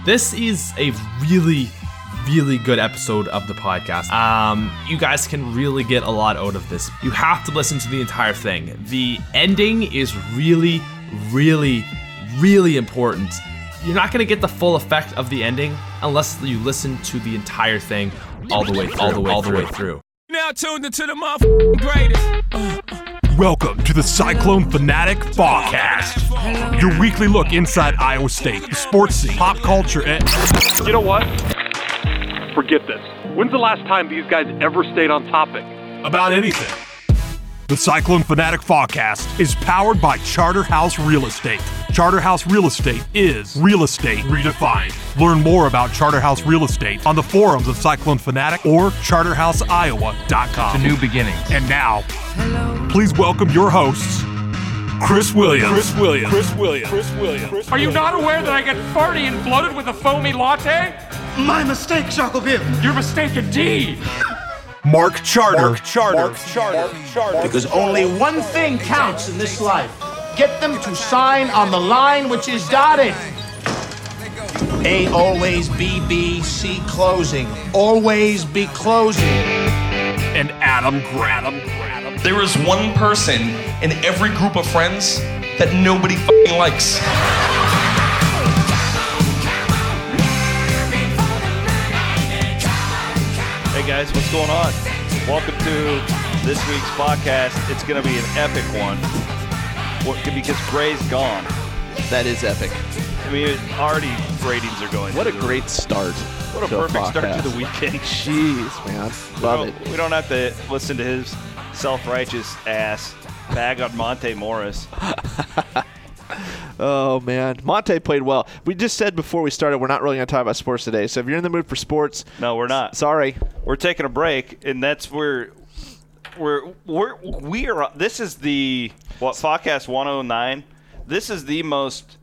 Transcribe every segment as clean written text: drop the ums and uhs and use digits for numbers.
This is a really good episode of the podcast. You guys can really get a lot out of this. You have to listen to the entire thing. The ending is really important. You're not going to get the full effect of the ending unless you listen to the entire thing all the way through. Now tuned into the motherfucking greatest. Welcome to the Cyclone Fanatic Podcast, your weekly look inside Iowa State, the sports scene, pop culture, and... You know what? Forget this. When's the last time these guys ever stayed on topic? about anything. The Cyclone Fanatic Podcast is powered by Charterhouse Real Estate. Charterhouse Real Estate is real estate redefined. Learn more about Charterhouse Real Estate on the forums of Cyclone Fanatic or charterhouseiowa.com. To new beginnings. And now, please welcome your hosts, Chris Williams. Are you not aware that I get farty and bloated with a foamy latte? My mistake, Shackleville. Your mistake indeed. Mark Charter. Because only one thing counts in this life. Get them to sign on the line which is dotted. A always be B, C closing. Always be closing. And Adam Graham. There is one person in every group of friends that nobody fucking likes. Hey guys, what's going on? Welcome to this week's podcast. It's going to be an epic one because Gray's gone. That is epic. I mean, already ratings are going. What a great start. What a perfect start to the weekend. Jeez, man. Love it. We don't have to listen to his self-righteous ass bag on Monte Morris. Oh, man. Monte played well. We just said before we started we're not really going to talk about sports today. So if you're in the mood for sports. No, we're not. Sorry. We're taking a break, and that's where we are. This is the, Podcast 109. This is the most,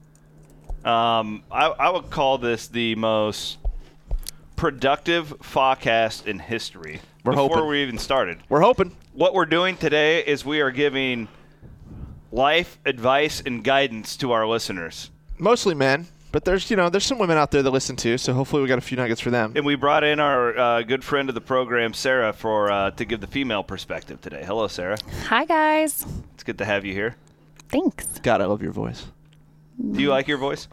I would call this the most productive podcast in history. Before we even started. We're hoping. What we're doing today is we are giving life advice and guidance to our listeners. Mostly men, but there's some women out there that listen too, so hopefully we got a few nuggets for them. And we brought in our good friend of the program, Sarah, to give the female perspective today. Hello, Sarah. Hi, guys. It's good to have you here. Thanks. God, I love your voice. Do you like your voice?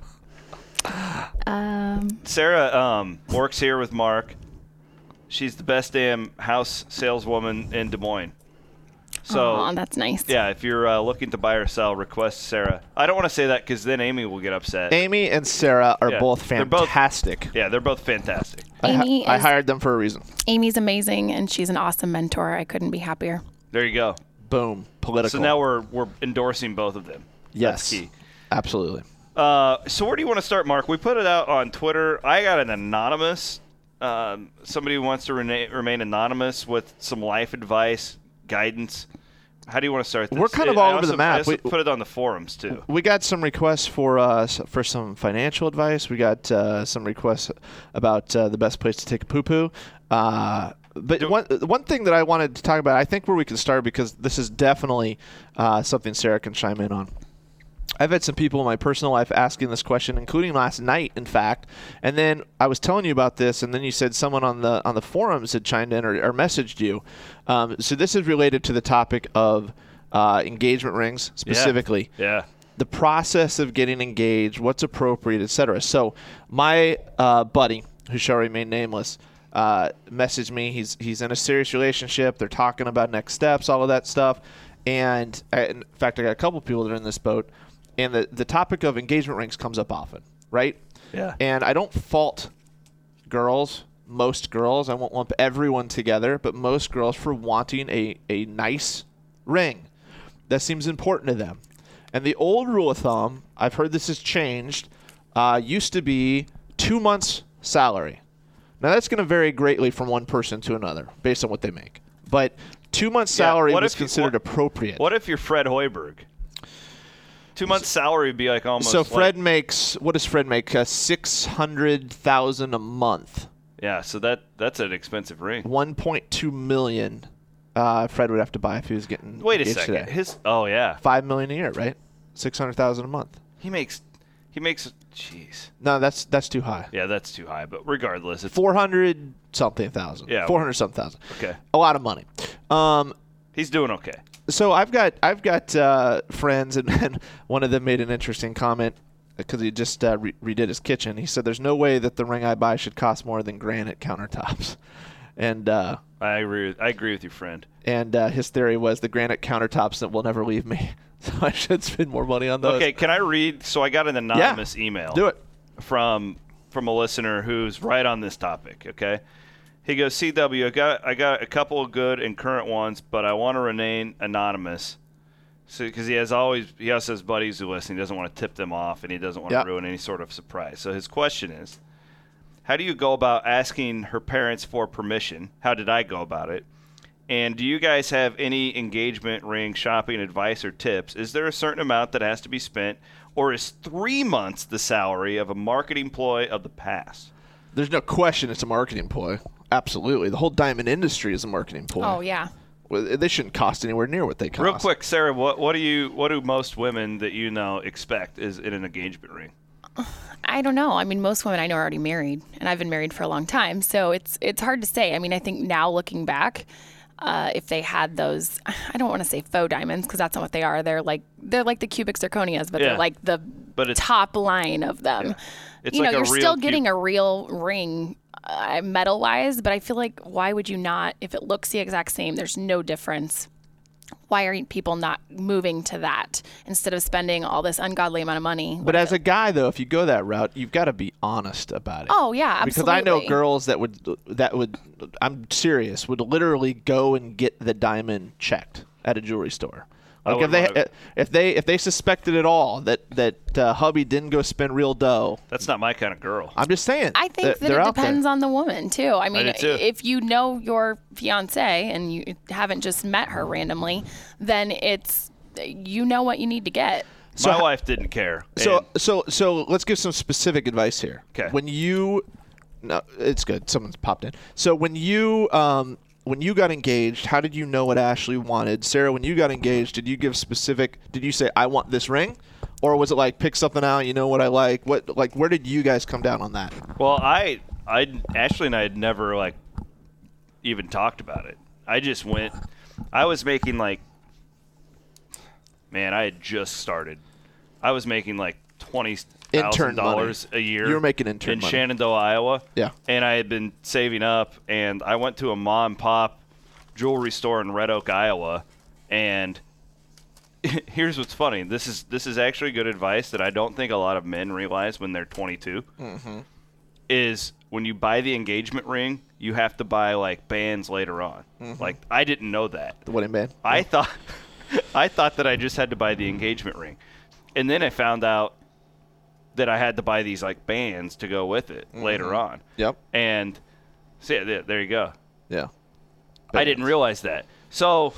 Sarah works here with Mark. She's the best damn house saleswoman in Des Moines. So that's nice. Yeah, if you're looking to buy or sell, request Sarah. I don't want to say that because then Amy will get upset. Amy and Sarah are both fantastic. They're both fantastic. I hired them for a reason. Amy's amazing, and she's an awesome mentor. I couldn't be happier. There you go. Boom. Political. So now we're endorsing both of them. Yes. That's key. Absolutely. So where do you want to start, Mark? We put it out on Twitter. I got an anonymous. Somebody who wants to remain anonymous with some life advice, guidance. How do you want to start this? We're kind of all over the map. I also put it on the forums, too. We got some requests for some financial advice. We got some requests about the best place to take a poo-poo. But one thing that I wanted to talk about, I think where we can start, because this is definitely something Sarah can chime in on. I've had some people in my personal life asking this question, including last night, in fact. And then I was telling you about this, and then you said someone on the forums had chimed in or messaged you. So this is related to the topic of engagement rings specifically. Yeah. The process of getting engaged, what's appropriate, etc. So my buddy, who shall remain nameless, messaged me. He's in a serious relationship. They're talking about next steps, all of that stuff. And in fact, I got a couple people that are in this boat. And the topic of engagement rings comes up often, right? Yeah. And I don't fault most girls. I won't lump everyone together, but most girls for wanting a nice ring. That seems important to them. And the old rule of thumb, I've heard this has changed, used to be 2 months' salary. Now, that's going to vary greatly from one person to another based on what they make. But 2 months' salary was considered appropriate. What if you're Fred Hoiberg? 2 months' salary would be like almost. So Fred makes, what does Fred make? $600,000 a month. Yeah, so that's an expensive ring. $1.2 million. Fred would have to buy if he was getting. Wait a second. Today. $5 million a year, right? $600,000 a month. He makes He makes, jeez. No, that's too high. Yeah, that's too high. But regardless, it's 400 something thousand. Yeah, 400 something thousand. Okay, a lot of money. He's doing okay. So I've got friends, and one of them made an interesting comment because he just redid his kitchen. He said, "There's no way that the ring I buy should cost more than granite countertops," and I agree with your friend. And his theory was the granite countertops that will never leave me. So I should spend more money on those. Okay, can I read? So I got an anonymous email. Do it. From a listener who's right on this topic, okay? He goes, CW, I got a couple of good and current ones, but I want to remain anonymous. So because he also has buddies who listen. He doesn't want to tip them off, and he doesn't want to ruin any sort of surprise. So his question is, how do you go about asking her parents for permission? How did I go about it? And do you guys have any engagement ring shopping advice or tips? Is there a certain amount that has to be spent, or is 3 months the salary of a marketing ploy of the past? There's no question it's a marketing ploy. Absolutely. The whole diamond industry is a marketing ploy. Oh, yeah. Well, they shouldn't cost anywhere near what they cost. Real quick, Sarah, what do most women that you know expect is in an engagement ring? I don't know. I mean, most women I know are already married, and I've been married for a long time, so it's hard to say. I mean, I think now looking back, if they had those, I don't want to say faux diamonds because that's not what they are. They're like the cubic zirconias, but they're like the top line of them. Yeah. It's like you're still getting a real ring metal wise, but I feel like why would you not? If it looks the exact same, there's no difference. Why are people not moving to that instead of spending all this ungodly amount of money? But as a guy, though, if you go that route, you've got to be honest about it. Oh, yeah, absolutely. Because I know girls that would, I'm serious, would literally go and get the diamond checked at a jewelry store. Like if they suspected at all that hubby didn't go spend real dough. That's not my kind of girl. I'm just saying. I think that it depends on the woman too. I mean, if you know your fiance and you haven't just met her randomly, then you know what you need to get. My wife didn't care. So let's give some specific advice here. Okay. No, it's good. Someone's popped in. So when you got engaged, how did you know what Ashley wanted? Sarah, when you got engaged, did you say, I want this ring? Or was it like, pick something out, you know what I like? Where did you guys come down on that? Well, Ashley and I had never, even talked about it. I was making, I had just started. I was making, $20,000 a year. You were making intern in money. Shenandoah, Iowa. Yeah. And I had been saving up, and I went to a mom and pop jewelry store in Red Oak, Iowa, and here's what's funny. This is actually good advice that I don't think a lot of men realize when they're 22. Mm-hmm. Is when you buy the engagement ring, you have to buy bands later on. Mm-hmm. I didn't know that. The wedding band. I thought that I just had to buy the engagement ring, and then I found out that I had to buy these bands to go with it later on. Yep. And so there you go. Yeah. I didn't realize that. So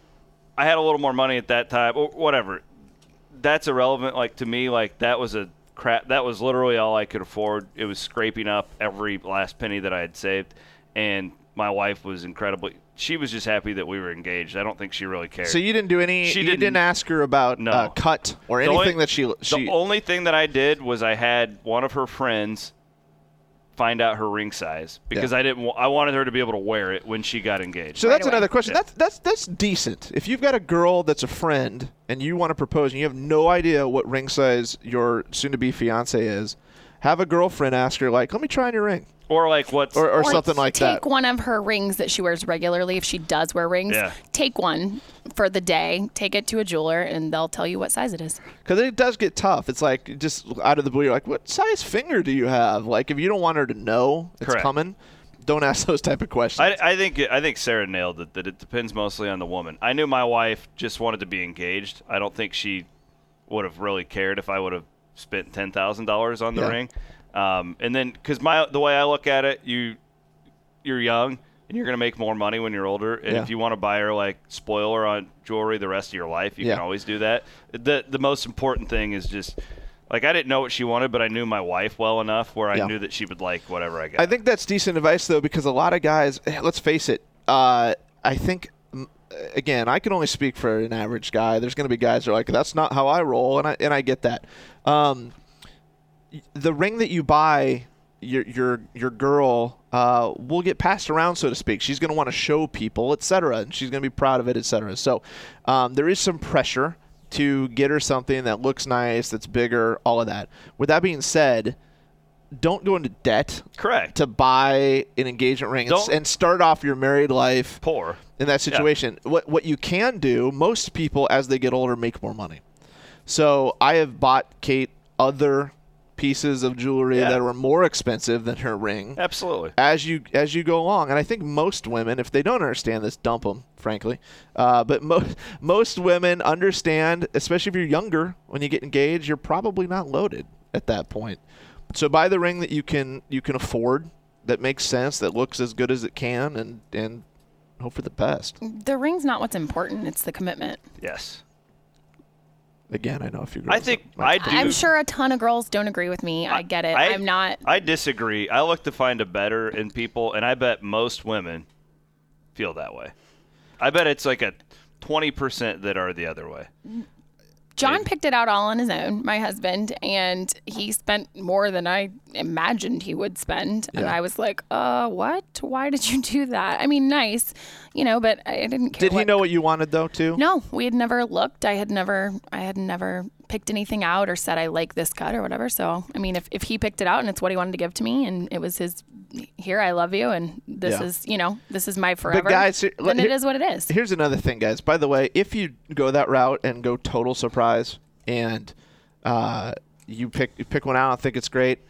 I had a little more money at that time or whatever. That's irrelevant. To me, that was that was literally all I could afford. It was scraping up every last penny that I had saved. And my wife was she was just happy that we were engaged. I don't think she really cared. So you didn't do any, you didn't ask her about cut or anything that she. The only thing that I did was I had one of her friends find out her ring size because I wanted her to be able to wear it when she got engaged. So that's another question. Yeah. That's decent. If you've got a girl that's a friend and you want to propose and you have no idea what ring size your soon-to-be fiance is, have a girlfriend ask her let me try on your ring. Or or something like that. Take one of her rings that she wears regularly if she does wear rings. Yeah. Take one for the day, take it to a jeweler, and they'll tell you what size it is. Because it does get tough. It's just out of the blue, you're what size finger do you have? If you don't want her to know it's coming, don't ask those type of questions. I think Sarah nailed it, that it depends mostly on the woman. I knew my wife just wanted to be engaged. I don't think she would have really cared if I would have spent $10,000 on the ring. And then, because the way I look at it, you're young and you're going to make more money when you're older. And if you want to buy her spoiler on jewelry the rest of your life, you can always do that. The most important thing is just I didn't know what she wanted, but I knew my wife well enough where I knew that she would like whatever I got. I think that's decent advice though, because a lot of guys, let's face it, I think. Again, I can only speak for an average guy. There's going to be guys who are that's not how I roll, and I get that. the ring that you buy your girl will get passed around, so to speak. She's going to want to show people, etc., and she's going to be proud of it, etc. So there is some pressure to get her something that looks nice, that's bigger, all of that. With that being said, don't go into debt. Correct. To buy an engagement ring and start off your married life poor in that situation. Yeah. What you can do, most people as they get older make more money. So I have bought Kate other pieces of jewelry that were more expensive than her ring. Absolutely. As you go along, and I think most women, if they don't understand this, dump them, frankly. But most women understand, especially if you're younger, when you get engaged, you're probably not loaded at that point. So buy the ring that you can afford, that makes sense, that looks as good as it can, and hope for the best. The ring's not what's important; it's the commitment. Yes. Again, I know if you're. I think I do. I'm sure a ton of girls don't agree with me. I get it. I'm not. I disagree. I look to find a better in people, and I bet most women feel that way. I bet it's like a 20% that are the other way. John picked it out all on his own, my husband, and he spent more than I imagined he would spend. Yeah. And I was like, what? Why did you do that? I mean, nice, but I didn't care. Did he know what you wanted, though, too? No, we had never looked. I had never picked anything out or said I like this cut or whatever. So, I mean, if he picked it out and it's what he wanted to give to me and it was his, here, I love you, and this is, this is my forever, but guys, then it is what it is. Here's another thing, guys. By the way, if you go that route and go total surprise and you pick one out and think it's great,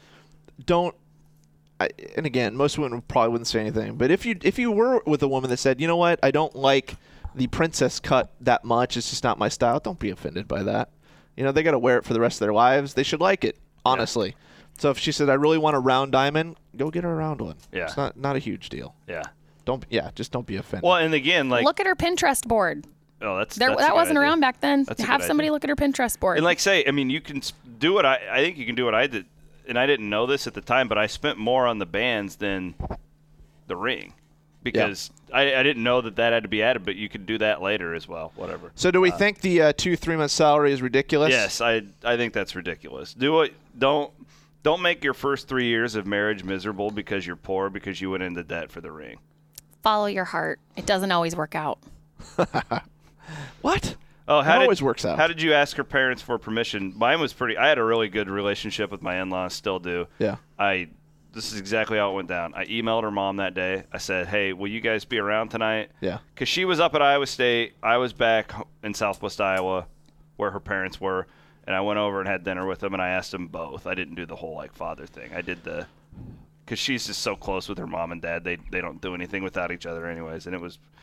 and again, most women probably wouldn't say anything, but if you were with a woman that said, you know what, I don't like the princess cut that much, it's just not my style, don't be offended by that. They got to wear it for the rest of their lives. They should like it, honestly. Yeah. So if she said, I really want a round diamond, go get her a round one. Yeah. It's not a huge deal. Yeah. Just don't be offended. Well, and again, look at her Pinterest board. Oh, that wasn't around back then. Have somebody look at her Pinterest board. And you can do what I think you can do what I did, and I didn't know this at the time, but I spent more on the bands than the ring. Because I didn't know that had to be added, but you could do that later as well, whatever. So do we think the 2-3-month salary is ridiculous? Yes, I think that's ridiculous. Don't make your first 3 years of marriage miserable because you're poor because you went into debt for the ring. Follow your heart. It doesn't always work out. What? Oh, it always works out. How did you ask her parents for permission? Mine was I had a really good relationship with my in-laws, still do. Yeah. This is exactly how it went down. I emailed her mom that day. I said, hey, will you guys be around tonight? Yeah. Because she was up at Iowa State. I was back in southwest Iowa where her parents were. And I went over and had dinner with them, and I asked them both. I didn't do the whole, father thing. I did because she's just so close with her mom and dad. They don't do anything without each other anyways. And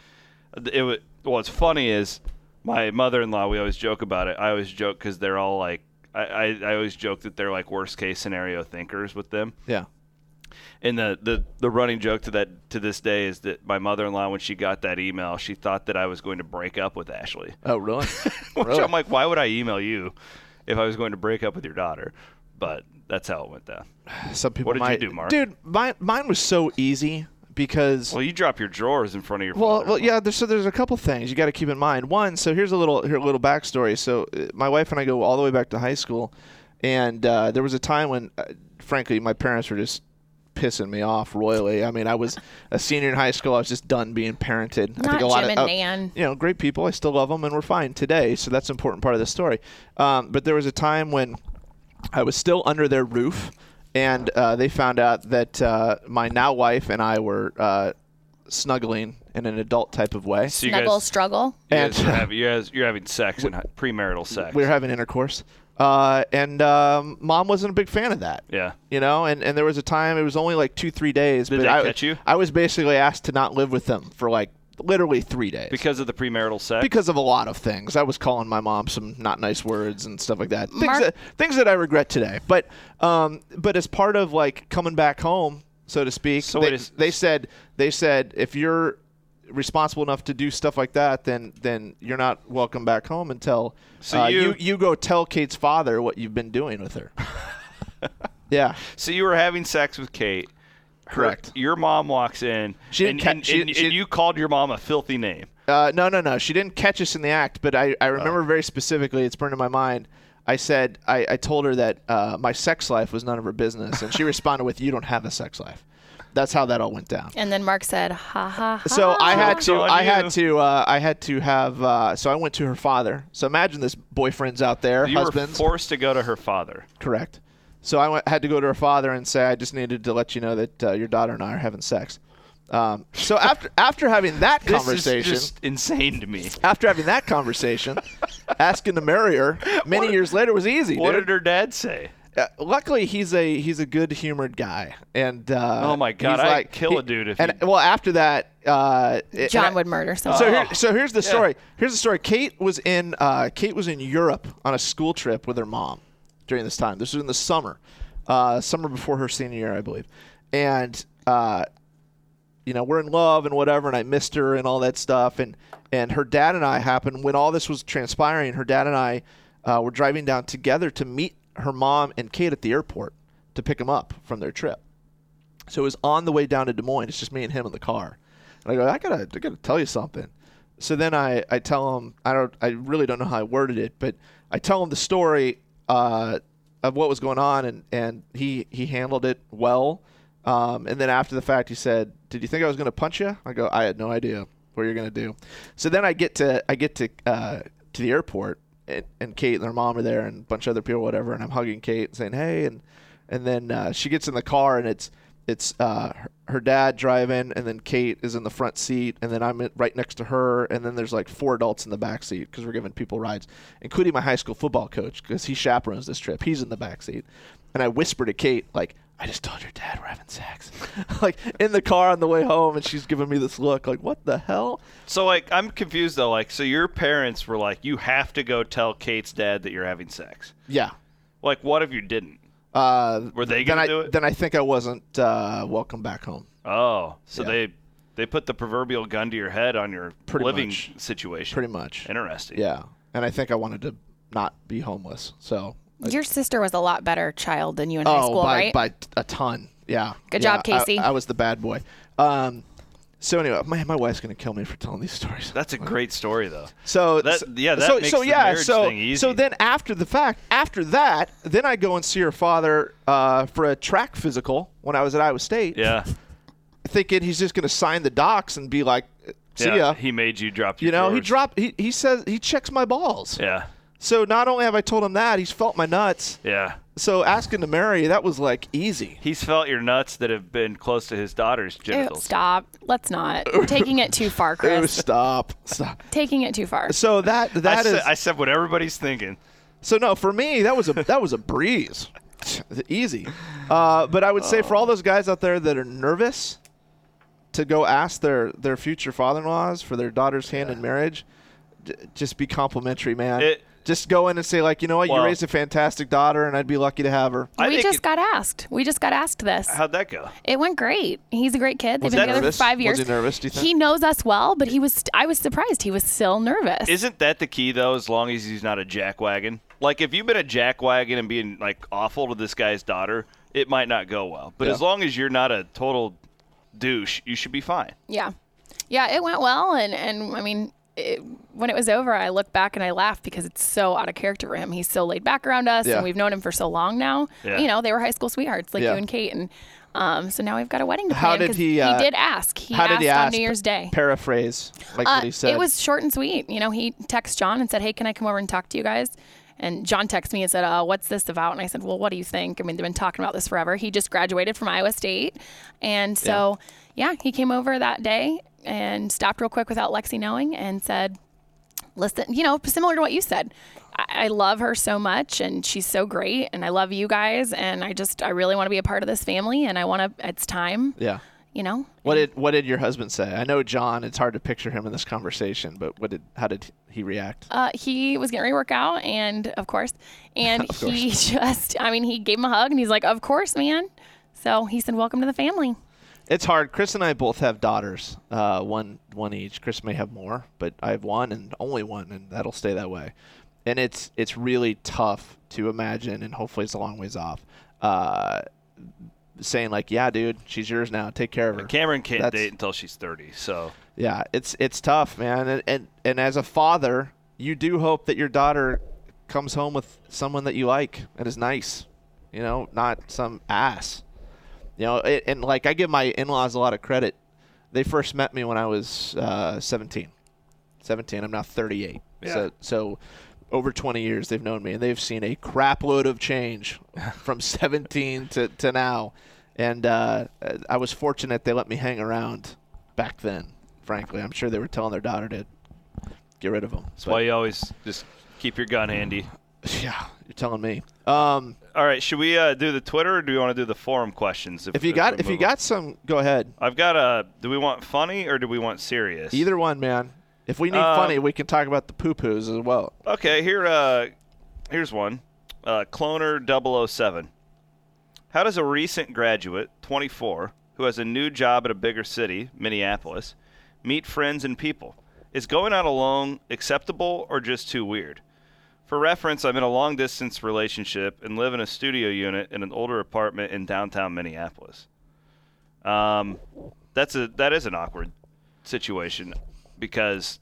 what's funny is my mother-in-law, we always joke about it. I always joke because they're all I always joke that they're worst-case scenario thinkers with them. Yeah. And the running joke to this day is that my mother-in-law, when she got that email, she thought that I was going to break up with Ashley. Oh, really? Which I'm like, why would I email you if I was going to break up with your daughter? But that's how it went down. Some people What did you do, Mark? Dude, mine was so easy because... Well, you drop your drawers in front of your Well, yeah, there's a couple things you got to keep in mind. One, so here's a little backstory. So my wife and I go all the way back to high school, and there was a time when, frankly, my parents were just pissing me off royally. I mean, I was a senior in high school. I was just done being parented. Not Jim and Nan. Great people. I still love them, and we're fine today. So that's an important part of the story. But there was a time when I was still under their roof, and they found out that my now wife and I were snuggling in an adult type of way. So struggle. And you're having sex and premarital sex. We were having intercourse. And Mom wasn't a big fan of that. Yeah. And there was a time, it was only 2-3 days. Did that catch you? I was basically asked to not live with them for literally 3 days. Because of the premarital sex? Because of a lot of things. I was calling my mom some not nice words and stuff like that. Things that I regret today. But as part of coming back home, so to speak, they said if you're responsible enough to do stuff like that, then you're not welcome back home until you go tell Kate's father what you've been doing with her. Yeah. So you were having sex with Kate. Correct. Your mom walks in, and you called your mom a filthy name. No. She didn't catch us in the act, but I remember very specifically, it's burned in my mind. I said I told her that my sex life was none of her business, and she responded with, "You don't have a sex life." That's how that all went down. And then Mark said, "Ha ha ha." So I had to have. So I went to her father. So imagine this: boyfriends out there, You husbands. were forced to go to her father. Correct. So I had to go to her father and say, I just needed to let you know that your daughter and I are having sex. So after having that conversation, This is just insane to me. after having that conversation, asking to marry her many years later was easy. What dude. did her dad say? Luckily, he's a good humored guy, and Oh my God, he's I'd like, kill a dude if And he- well, after that, John would murder someone. So here's the story. Here's the story. Kate was in Europe on a school trip with her mom during this time. This was in the summer before her senior year, I believe, and we're in love and whatever, and I missed her and all that stuff, and her dad and I happened when all this was transpiring. Her dad and I were driving down together to meet her mom and Kate at the airport to pick them up from their trip. So it was on the way down to Des Moines. It's just me and him in the car. And I go, I gotta tell you something. So then I tell him, I really don't know how I worded it, but I tell him the story of what was going on, and he handled it well. And then after the fact, he said, "Did you think I was gonna punch you?" I go, "I had no idea what you're gonna do." So then I get to the airport. And Kate and her mom are there, and a bunch of other people, whatever. And I'm hugging Kate and saying, "Hey," and then she gets in the car, and it's her dad driving, and then Kate is in the front seat, and then I'm right next to her, and then there's like 4 adults in the back seat because we're giving people rides, including my high school football coach because he chaperones this trip. He's in the back seat, and I whisper to Kate like, "I just told your dad we're having sex," like in the car on the way home, and she's giving me this look like, "What the hell?" So, like, I'm confused, though. Like, so your parents were like, you have to go tell Kate's dad that you're having sex. Yeah. Like, what if you didn't? Were they going to do it? Then I think I wasn't welcome back home. Oh, so Yeah. they put the proverbial gun to your head on your Pretty living much. situation. Pretty much. Interesting. Yeah. And I think I wanted to not be homeless. So. Your sister was a lot better child than you in high school, right? by a ton. Yeah. Good job, Casey. I was the bad boy. So anyway, my wife's gonna kill me for telling these stories. That's a great story, though. So that makes the marriage thing easy. So then after that, then I go and see her father for a track physical when I was at Iowa State. Yeah. Thinking he's just gonna sign the docs and be like, "See ya." He made you drop your drawers. He says he checks my balls. Yeah. So not only have I told him that, he's felt my nuts. Yeah. So asking to marry, that was like easy. He's felt your nuts that have been close to his daughter's Ew, genitals. stop. Let's not. We're taking it too far, Chris. Stop. Taking it too far. So I said what everybody's thinking. So no, for me that was a breeze, easy. But I would say for all those guys out there that are nervous to go ask their future father-in-laws for their daughter's hand in marriage, just be complimentary, man. Just go in and say, like, you know what, you raised a fantastic daughter, and I'd be lucky to have her. We just got asked. We just got asked this. How'd that go? It went great. He's a great kid. They've Was been he together nervous? for 5 years. Was he nervous, do you think? He knows us well, but I was surprised. He was still nervous. Isn't that the key, though, as long as he's not a jackwagon? Like, if you've been a jackwagon and being, like, awful to this guy's daughter, it might not go well. But as long as you're not a total douche, you should be fine. Yeah. Yeah, it went well, and I mean, when it was over, I looked back and I laughed because it's so out of character for him. He's so laid back around us, and we've known him for so long now. Yeah. You know, they were high school sweethearts like you and Kate, and so now we've got a wedding to plan. How did he? He did ask. He asked on New Year's Day. Paraphrase, like what he said. It was short and sweet. You know, he texted John and said, "Hey, can I come over and talk to you guys?" And John texted me and said, "What's this about?" And I said, "Well, what do you think? I mean, they've been talking about this forever." He just graduated from Iowa State, and so he came over that day and stopped real quick without Lexi knowing and said, "Listen, you know, similar to what you said, I love her so much, and she's so great, and I love you guys, and I really want to be a part of this family, and it's time." Yeah. You know. What did your husband say? I know John. It's hard to picture him in this conversation, but how did he react? He was getting ready to work out, and of course, he just, I mean, he gave him a hug, and he's like, "Of course, man." So he said, "Welcome to the family." It's hard. Chris and I both have daughters, one each. Chris may have more, but I have one and only one, and that'll stay that way. And it's really tough to imagine, and hopefully it's a long ways off, saying like, "Yeah, dude, she's yours now. Take care of her." Cameron can't date until she's 30, so. Yeah, it's tough, man. And as a father, you do hope that your daughter comes home with someone that you like and is nice, not some ass. And like I give my in-laws a lot of credit. They first met me when I was 17. I'm now 38. Yeah. So over 20 years they've known me, and they've seen a crap load of change from 17 to now. And I was fortunate they let me hang around back then, frankly. I'm sure they were telling their daughter to get rid of them. That's why you always just keep your gun handy. Yeah, you're telling me. All right, should we do the Twitter, or do we want to do the forum questions? If you got some, go ahead. I've got do we want funny or do we want serious? Either one, man. If we need funny, we can talk about the poo-poos as well. Okay, here's one. Cloner 007. How does a recent graduate, 24, who has a new job at a bigger city, Minneapolis, meet friends and people? Is going out alone acceptable or just too weird? For reference, I'm in a long-distance relationship and live in a studio unit in an older apartment in downtown Minneapolis. That is an awkward situation because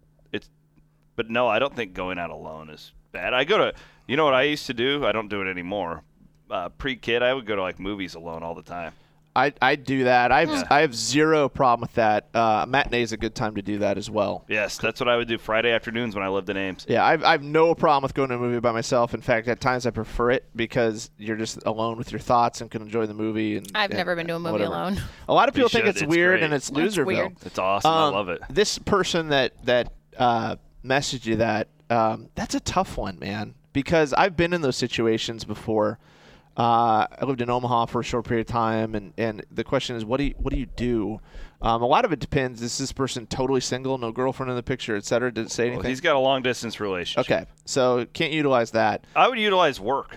but no, I don't think going out alone is bad. You know what I used to do? I don't do it anymore. Pre-kid, I would go to like movies alone all the time. I do that. I have zero problem with that. Matinee is a good time to do that as well. Yes, that's what I would do Friday afternoons when I lived in Ames. Yeah, I have no problem with going to a movie by myself. In fact, at times I prefer it because you're just alone with your thoughts and can enjoy the movie. I've never been to a movie alone. A lot of people think it's weird great. And it's Loserville. Weird. It's awesome. I love it. This person that messaged you that's a tough one, man, because I've been in those situations before. I lived in Omaha for a short period of time, and the question is, what do you do? A lot of it depends. Is this person totally single, no girlfriend in the picture, et cetera? Did it say anything? Well, he's got a long-distance relationship. Okay, so can't utilize that. I would utilize work.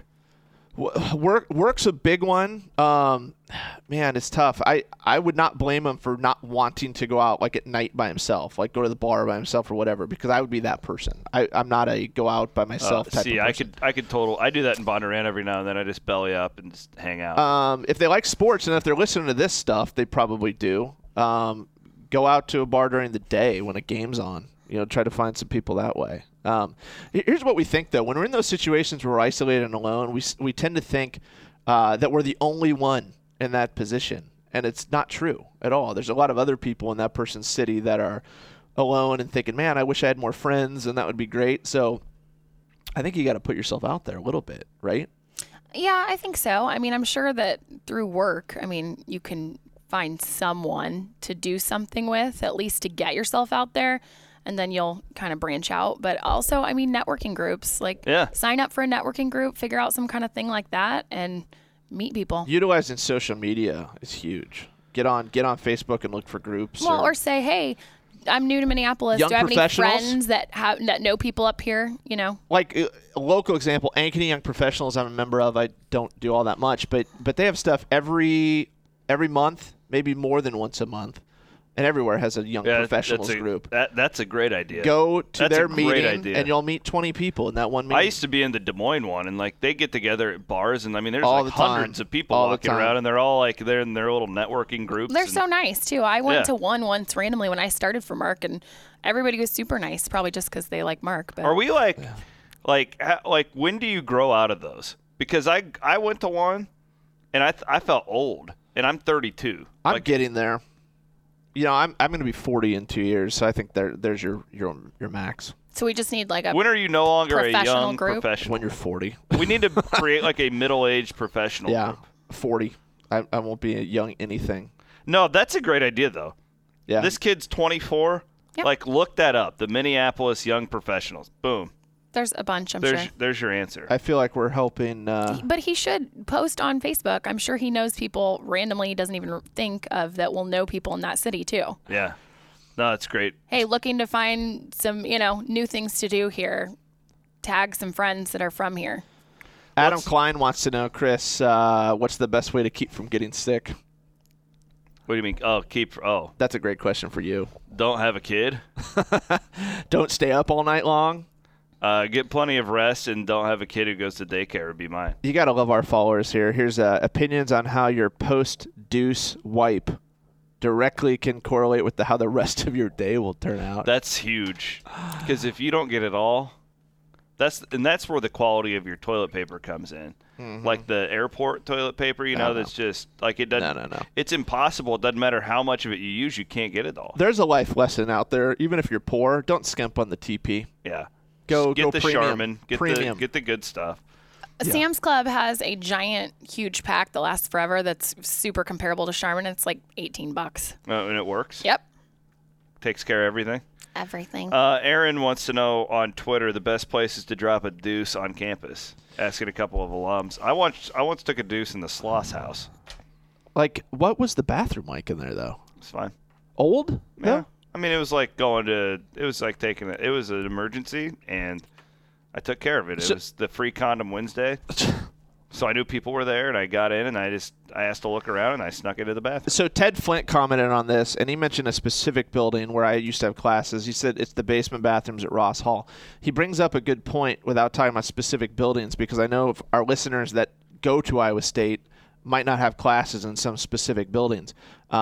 Work's a big one. Man, it's tough. I would not blame him for not wanting to go out like at night by himself, like go to the bar by himself or whatever, because I would be that person. I'm not a go out by myself type of person. I could I do that in Bondurant every now and then. I just belly up and just hang out. If they like sports and if they're listening to this stuff, they probably do. Go out to a bar during the day when a game's on. Try to find some people that way. Here's what we think, though. When we're in those situations where we're isolated and alone, we tend to think that we're the only one in that position. And it's not true at all. There's a lot of other people in that person's city that are alone and thinking, man, I wish I had more friends, and that would be great. So I think you got to put yourself out there a little bit, right? Yeah, I think so. I mean, I'm sure that through work, you can find someone to do something with, at least to get yourself out there. And then you'll kind of branch out. But also, networking groups. Sign up for a networking group, figure out some kind of thing like that, and meet people. Utilizing social media is huge. Get on Facebook and look for groups. Well, or say, hey, I'm new to Minneapolis. Do I have any friends that know people up here? Like a local example, Ankeny Young Professionals I'm a member of. I don't do all that much, but they have stuff every month, maybe more than once a month. And everywhere has a young professionals group. That's a great idea. Go to their meeting, and you'll meet 20 people in that one meeting. I used to be in the Des Moines one, and they get together at bars, and there's hundreds of people walking around, and they're all they're in their little networking groups. They're so nice too. I went to one once randomly when I started for Mark, and everybody was super nice. Probably just because they like Mark. But are we like when do you grow out of those? Because I went to one, and I felt old, and I'm 32. I'm getting there. I'm going to be 40 in 2 years, so I think there's your max. So we just need a when are you no longer a young group? Professional? When you're 40. We need to create a middle-aged professional group. 40. I won't be a young anything. No, that's a great idea, though. Yeah. This kid's 24. Yep. Look that up. The Minneapolis Young Professionals. Boom. There's a bunch, I'm sure. There's your answer. I feel like we're helping. But he should post on Facebook. I'm sure he knows people randomly he doesn't even think of that will know people in that city, too. Yeah. No, that's great. Hey, looking to find some, new things to do here. Tag some friends that are from here. Adam Klein wants to know, Chris, what's the best way to keep from getting sick? What do you mean? That's a great question for you. Don't have a kid. Don't stay up all night long. Get plenty of rest and don't have a kid who goes to daycare would be mine. You got to love our followers here. Here's opinions on how your post-deuce wipe directly can correlate with how the rest of your day will turn out. That's huge. Because if you don't get it all, That's where the quality of your toilet paper comes in. Mm-hmm. Like the airport toilet paper, that's just like it doesn't. No. It's impossible. It doesn't matter how much of it you use, you can't get it all. There's a life lesson out there. Even if you're poor, don't skimp on the TP. Yeah. Go the premium. Charmin. Premium. Get the good stuff. Sam's Club has a giant, huge pack that lasts forever. That's super comparable to Charmin. It's like $18. And it works. Yep. Takes care of everything. Everything. Aaron wants to know on Twitter the best places to drop a deuce on campus. Asking a couple of alums. I once took a deuce in the Sloss house. Like, what was the bathroom like in there, though? It's fine. Old? Yeah. No? I mean, it was like taking it. It was an emergency, and I took care of it. It was the free condom Wednesday. So I knew people were there, and I got in, and I asked to look around, and I snuck into the bathroom. So Ted Flint commented on this, and he mentioned a specific building where I used to have classes. He said it's the basement bathrooms at Ross Hall. He brings up a good point without talking about specific buildings, because I know our listeners that go to Iowa State might not have classes in some specific buildings.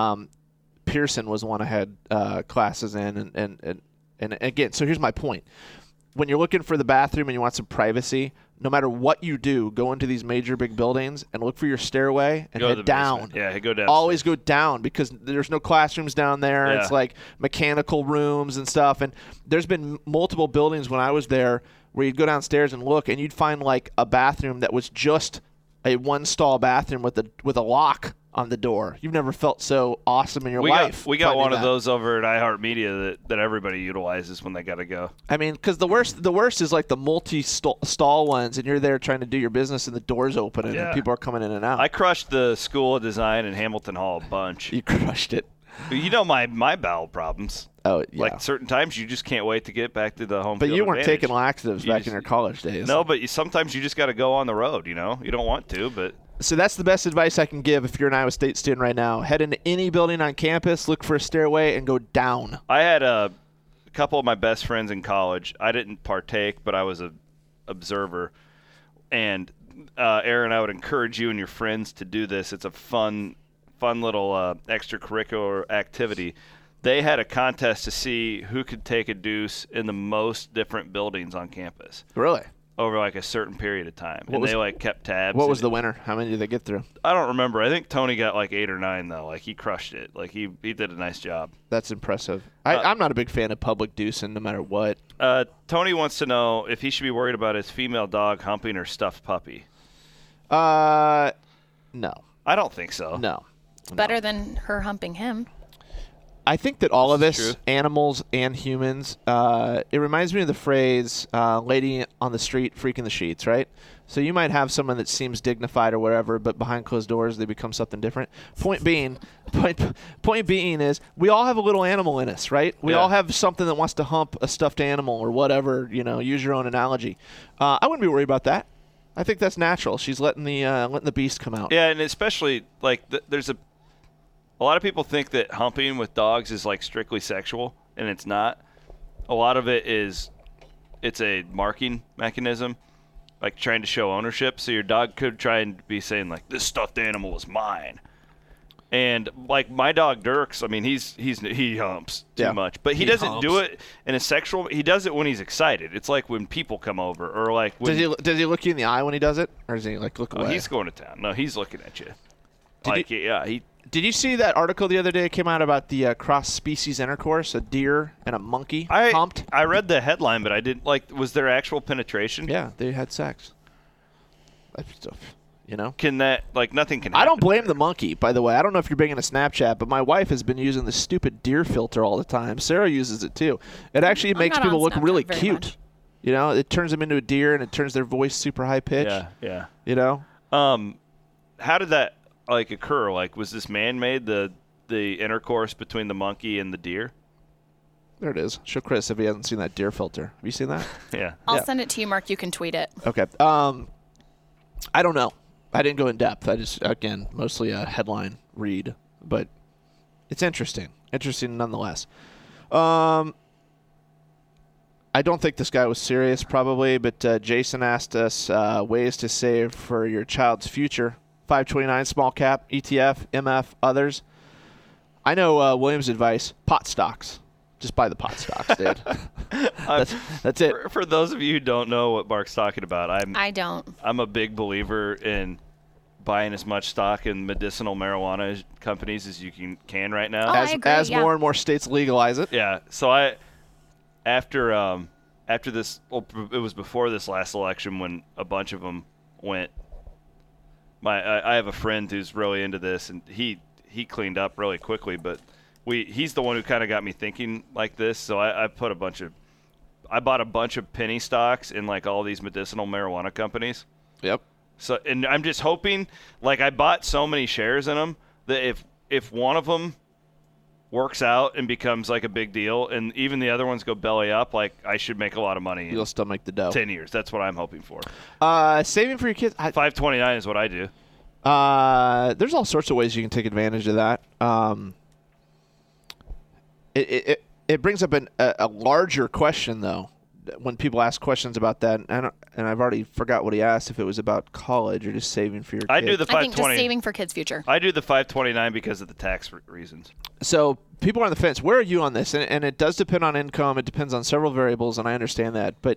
Pearson was one I had classes in, and again, so here's my point. When you're looking for the bathroom and you want some privacy, no matter what you do, go into these major big buildings and look for your stairway and head down. Yeah, go down. Always go down, because there's no classrooms down there. Yeah. It's like mechanical rooms and stuff. And there's been multiple buildings when I was there where you'd go downstairs and look, and you'd find like a bathroom that was just a one-stall bathroom with a lock on the door. You've never felt so awesome in your life. We got one of those over at iHeartMedia that everybody utilizes when they got to go. I mean, because the worst is like the multi-stall ones, and you're there trying to do your business, and the door's open, and people are coming in and out. I crushed the School of Design in Hamilton Hall a bunch. You crushed it. You know my bowel problems. Oh, yeah. Like certain times you just can't wait to get back to the home But field you weren't advantage. taking laxatives back in your college days. No, but sometimes you just got to go on the road, You don't want to, but... So that's the best advice I can give if you're an Iowa State student right now. Head into any building on campus, look for a stairway, and go down. I had a couple of my best friends in college. I didn't partake, but I was an observer. And Aaron, I would encourage you and your friends to do this. It's a fun little extracurricular activity. They had a contest to see who could take a deuce in the most different buildings on campus. Really? Over like a certain period of time. They kept tabs. What was the winner? How many did they get through? I don't remember. I think Tony got like 8 or 9 though. Like he crushed it. Like he did a nice job. That's impressive. I'm not a big fan of public deucing no matter what. Tony wants to know if he should be worried about his female dog humping her stuffed puppy. No. I don't think so. No. Better than her humping him. I think that all of us, true. animals and humans, it reminds me of the phrase lady on the street freaking the sheets, right? So you might have someone that seems dignified or whatever, but behind closed doors they become something different. Point being is we all have a little animal in us, right? We all have something that wants to hump a stuffed animal or whatever, use your own analogy. I wouldn't be worried about that. I think that's natural. She's letting the beast come out. Yeah, and especially like there's a lot of people think that humping with dogs is like strictly sexual, and it's not. A lot of it is it's a marking mechanism, like trying to show ownership. So your dog could try and be saying like, "This stuffed animal is mine." And like my dog Dirks, I mean, he humps too much, but he doesn't do it in a sexual. He does it when he's excited. It's like when people come over, or like when, does he look you in the eye when he does it, or does he like look away? He's going to town. No, he's looking at you. Did you see that article the other day that came out about the cross-species intercourse, a deer and a monkey humped? I read the headline, but I didn't was there actual penetration? Yeah, they had sex. Can that nothing can happen? I don't blame the monkey, by the way. I don't know if you're bringing a Snapchat, but my wife has been using the stupid deer filter all the time. Sarah uses it too. It actually makes people look really cute. Much. It turns them into a deer and it turns their voice super high pitched. Yeah. How did that occur? Was this man-made, the intercourse between the monkey and the deer? There it is. Show Chris if he hasn't seen that deer filter. Have you seen that? Yeah. I'll send it to you, Mark. You can tweet it. Okay. I don't know. I didn't go in depth. I just, again, mostly a headline read. But it's interesting. Interesting nonetheless. I don't think this guy was serious, probably, but Jason asked us ways to save for your child's future. 529 small cap, ETF, MF, others. I know William's advice, pot stocks. Just buy the pot stocks, dude. That's it. For those of you who don't know what Mark's talking about, I don't. I'm a big believer in buying as much stock in medicinal marijuana companies as you can right now. I agree, as more and more states legalize it. Yeah. So after this, well, it was before this last election when a bunch of them went. I have a friend who's really into this, and he cleaned up really quickly, but he's the one who kind of got me thinking like this. So I bought a bunch of penny stocks in like all these medicinal marijuana companies. Yep. So, and I'm just hoping, like, I bought so many shares in them that if one of them works out and becomes like a big deal, and even the other ones go belly up, like, I should make a lot of money. You'll still make the dough. 10 years. That's what I'm hoping for. Saving for your kids. 529 is what I do. There's all sorts of ways you can take advantage of that. It brings up a larger question, though, when people ask questions about that, and I've already forgot what he asked, if it was about college or just saving for your kids. I do the 520. I think just saving for kids' future. I do the 529 because of the tax reasons. So people are on the fence. Where are you on this? And it does depend on income. It depends on several variables, and I understand that. But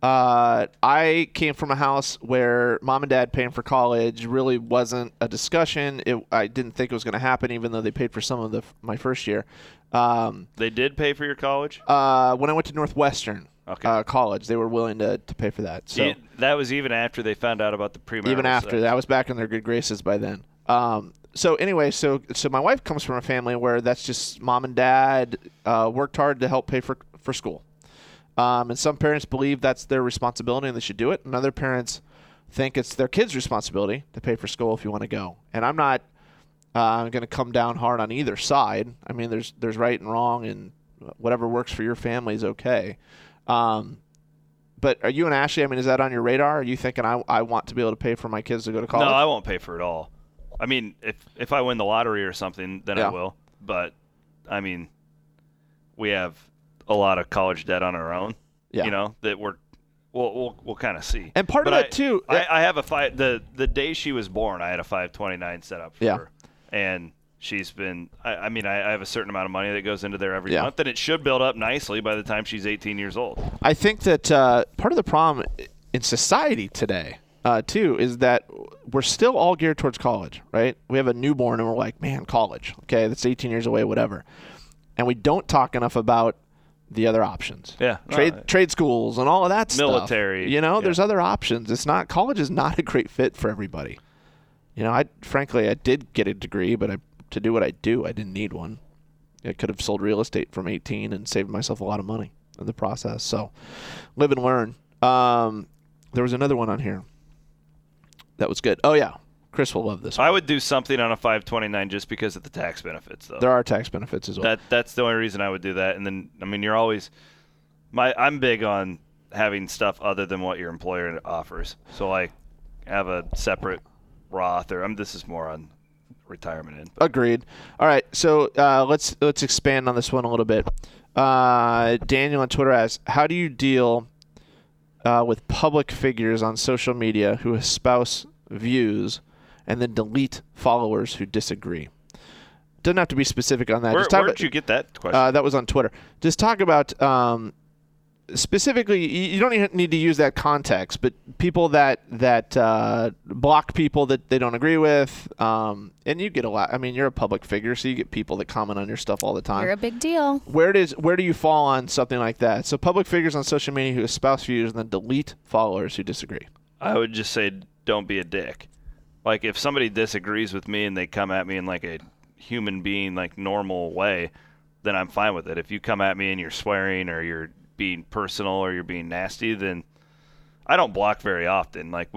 I came from a house where mom and dad paying for college really wasn't a discussion. I didn't think it was going to happen, even though they paid for some of my first year. They did pay for your college? When I went to Northwestern. Okay. College, they were willing to pay for that. So that was even after they found out about the premarital even after sex. that, I was back in their good graces by then. So anyway, so my wife comes from a family where that's just mom and dad worked hard to help pay for school, and some parents believe that's their responsibility and they should do it, and other parents think it's their kids' responsibility to pay for school if you want to go. And I'm not going to come down hard on either side. I mean, there's right and wrong, and whatever works for your family is okay. But are you and Ashley, I mean, is that on your radar? Are you thinking I want to be able to pay for my kids to go to college? No, I won't pay for it all. I mean, if I win the lottery or something, then I will. But, I mean, we have a lot of college debt on our own, you know, that we'll kind of see. And part of that, too. I have the day she was born, I had a 529 set up for her. And she's been, I mean, I have a certain amount of money that goes into there every month, and it should build up nicely by the time she's 18 years old. I think that part of the problem in society today, too, is that we're still all geared towards college, right? We have a newborn, and we're like, man, college. Okay, that's 18 years away, whatever. And we don't talk enough about the other options. Yeah. Trade schools and all of that stuff. Military. You know, there's other options. College is not a great fit for everybody. You know, frankly, I did get a degree, but to do what I do, I didn't need one. I could have sold real estate from 18 and saved myself a lot of money in the process. So live and learn. There was another one on here that was good. Oh, yeah. Chris will love this one. I would do something on a 529 just because of the tax benefits, though. There are tax benefits as well. That's the only reason I would do that. And then, I mean, you're always I'm big on having stuff other than what your employer offers. So, like, have a separate Roth this is more on retirement end. Agreed. All right, so let's expand on this one a little bit. Daniel on Twitter asks, how do you deal with public figures on social media who espouse views and then delete followers who disagree? Doesn't have to be specific on that. Where did you get that question? That was on Twitter. Just talk about specifically, you don't even need to use that context, but people that block people that they don't agree with, and you get a lot. I mean, you're a public figure, so you get people that comment on your stuff all the time. You're a big deal. Where do you fall on something like that? So public figures on social media who espouse views and then delete followers who disagree. I would just say don't be a dick. Like, if somebody disagrees with me and they come at me in like a human being, like normal way, then I'm fine with it. If you come at me and you're swearing or you're being personal or you're being nasty, then I don't block very often. Like,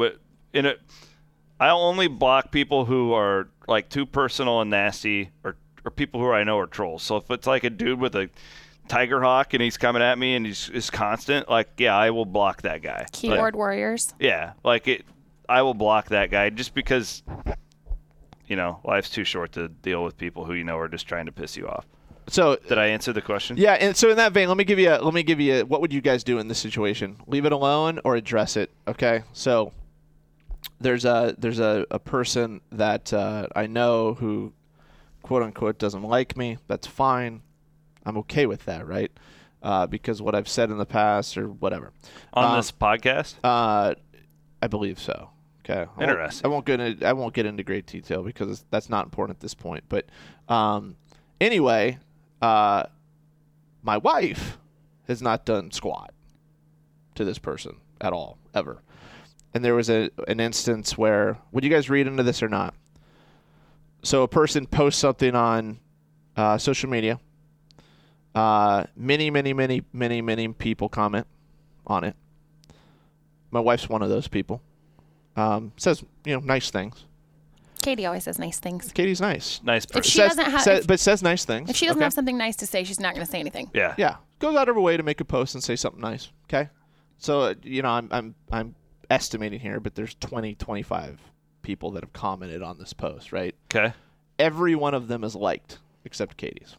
I only block people who are like too personal and nasty, or people who I know are trolls. So if it's like a dude with a tiger hawk and he's coming at me and he's constant, like, yeah, I will block that guy. Keyboard warriors. Yeah, I will block that guy just because, you know, life's too short to deal with people who you know are just trying to piss you off. So did I answer the question? Yeah, and so in that vein, let me give you what would you guys do in this situation? Leave it alone or address it? Okay, so there's a person that I know who, quote unquote, doesn't like me. That's fine. I'm okay with that, right? Because what I've said in the past or whatever. On this podcast? I believe so. Okay. Interesting. I won't get into great detail because that's not important at this point. But anyway, my wife has not done squat to this person at all, ever. And there was an instance where, would you guys read into this or not? So a person posts something on social media. Many people comment on it. My wife's one of those people. Says, nice things. Katie always says nice things. Katie's nice. Nice person. If she doesn't have, but says nice things. if she doesn't okay? have something nice to say, she's not going to say anything. Yeah. Yeah. Goes out of her way to make a post and say something nice. Okay. So, I'm estimating here, but there's 25 people that have commented on this post, right? Okay. Every one of them is liked except Katie's.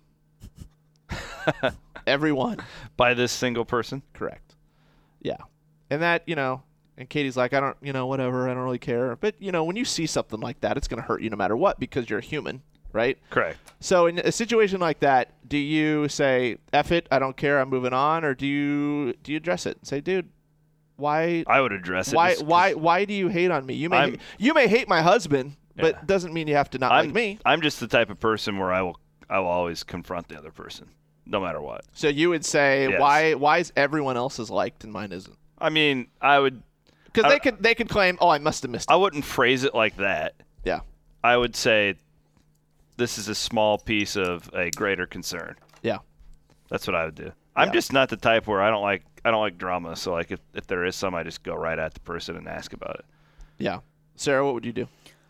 Every one. By this single person? Correct. Yeah. And that, and Katie's like, I don't, whatever, I don't really care. But, when you see something like that, it's going to hurt you no matter what because you're a human, right? Correct. So in a situation like that, do you say, F it, I don't care, I'm moving on? Or do you address it and say, dude, why? I would address it. Why do you hate on me? You may hate my husband, but doesn't mean you have to not like me. I'm just the type of person where I will always confront the other person, no matter what. So you would say, Yes. why is everyone else's liked and mine isn't? I mean, I would. Because they could claim, I must have missed it. I wouldn't phrase it like that. Yeah. I would say, this is a small piece of a greater concern. Yeah. That's what I would do. I'm just not the type where I don't like drama. So like if there is some, I just go right at the person and ask about it. Yeah. Sarah, what would you do?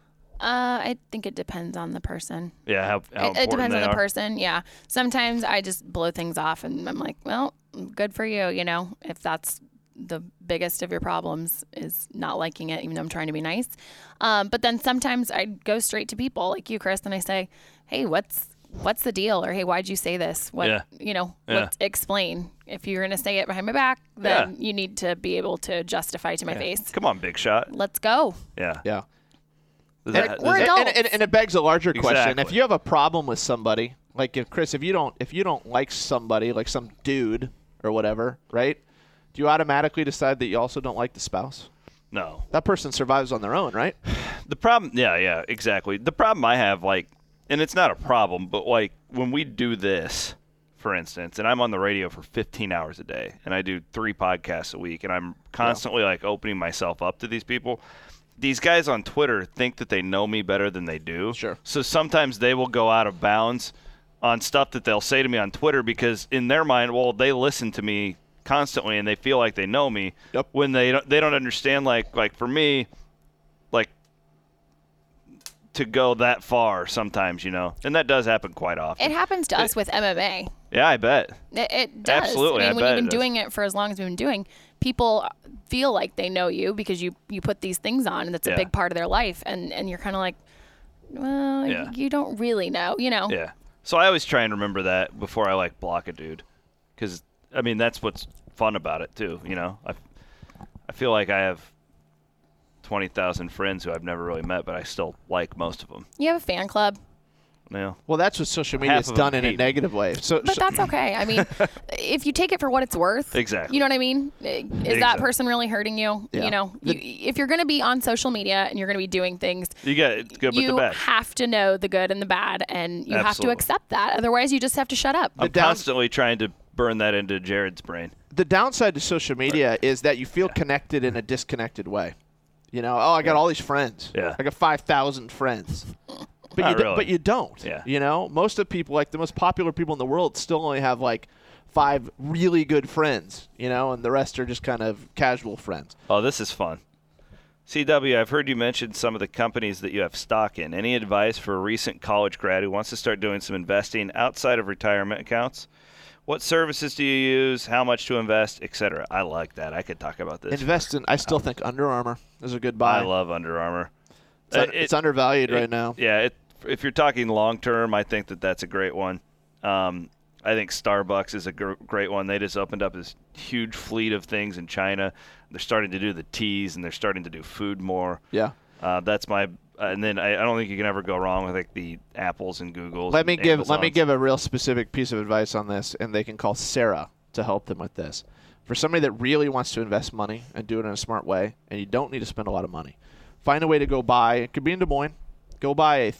I think it depends on the person. Yeah, how important it depends on they the are. person. Yeah. Sometimes I just blow things off and I'm like, well, good for you. If that's the biggest of your problems is not liking it, even though I'm trying to be nice. But then sometimes I go straight to people like you, Chris, and I say, hey, what's the deal? Or, hey, why'd you say this? Let's explain. If you're going to say it behind my back, then you need to be able to justify to my face. Come on, big shot. Let's go. Yeah. Yeah. We're adults. And it begs a larger question. Exactly. If you have a problem with somebody, like if you don't like somebody, like some dude or whatever, right? Do you automatically decide that you also don't like the spouse? No. That person survives on their own, right? The problem, yeah, exactly. The problem I have, and it's not a problem, but when we do this, for instance, and I'm on the radio for 15 hours a day, and I do 3 podcasts a week, and I'm constantly opening myself up to these people. These guys on Twitter think that they know me better than they do. Sure. So sometimes they will go out of bounds on stuff that they'll say to me on Twitter because in their mind, they listen to me constantly and they feel like they know me. Yep. When they don't understand, like for me, to go that far sometimes, and that does happen quite often. It happens to us with MMA. Yeah, I bet. It does. Absolutely, I mean, when bet you've been it does. doing it for as long as we've been doing, people feel like they know you because you put these things on and that's a big part of their life. And you're kind of like, well, you don't really know, Yeah. So I always try and remember that before I block a dude. Because, I mean, that's what's fun about it too, I feel like I have 20,000 friends who I've never really met, but I still like most of them. You have a fan club. Yeah. Well, that's what social media has done in a negative way. But that's okay. I mean, if you take it for what it's worth. Exactly. You know what I mean? Is that person really hurting you? Yeah. If you're going to be on social media and you're going to be doing things, you got it's good with the you bad. have to know the good and the bad, and you have to Absolutely. accept that. Otherwise, you just have to shut up. I'm constantly trying to burn that into Jared's brain. The downside to social media is that you feel connected in a disconnected way. I got all these friends. Yeah. I got 5,000 friends. But you don't. Yeah. Most of the people, the most popular people in the world, still only have 5 really good friends. And the rest are just kind of casual friends. Oh, this is fun. CW, I've heard you mention some of the companies that you have stock in. Any advice for a recent college grad who wants to start doing some investing outside of retirement accounts? What services do you use? How much to invest, etc.? I like that. I could talk about this. Invest in. I still think Under Armour is a good buy. I love Under Armour. It's undervalued right now. Yeah. If you're talking long term, I think that's a great one. I think Starbucks is a great one. They just opened up this huge fleet of things in China. They're starting to do the teas and they're starting to do food more. Yeah. That's my And then I don't think you can ever go wrong with like the Apples and Googles. Let me and give a real specific piece of advice on this, and they can call Sarah to help them with this. For somebody that really wants to invest money and do it in a smart way, and you don't need to spend a lot of money, find a way to go buy. It could be in Des Moines. Go buy a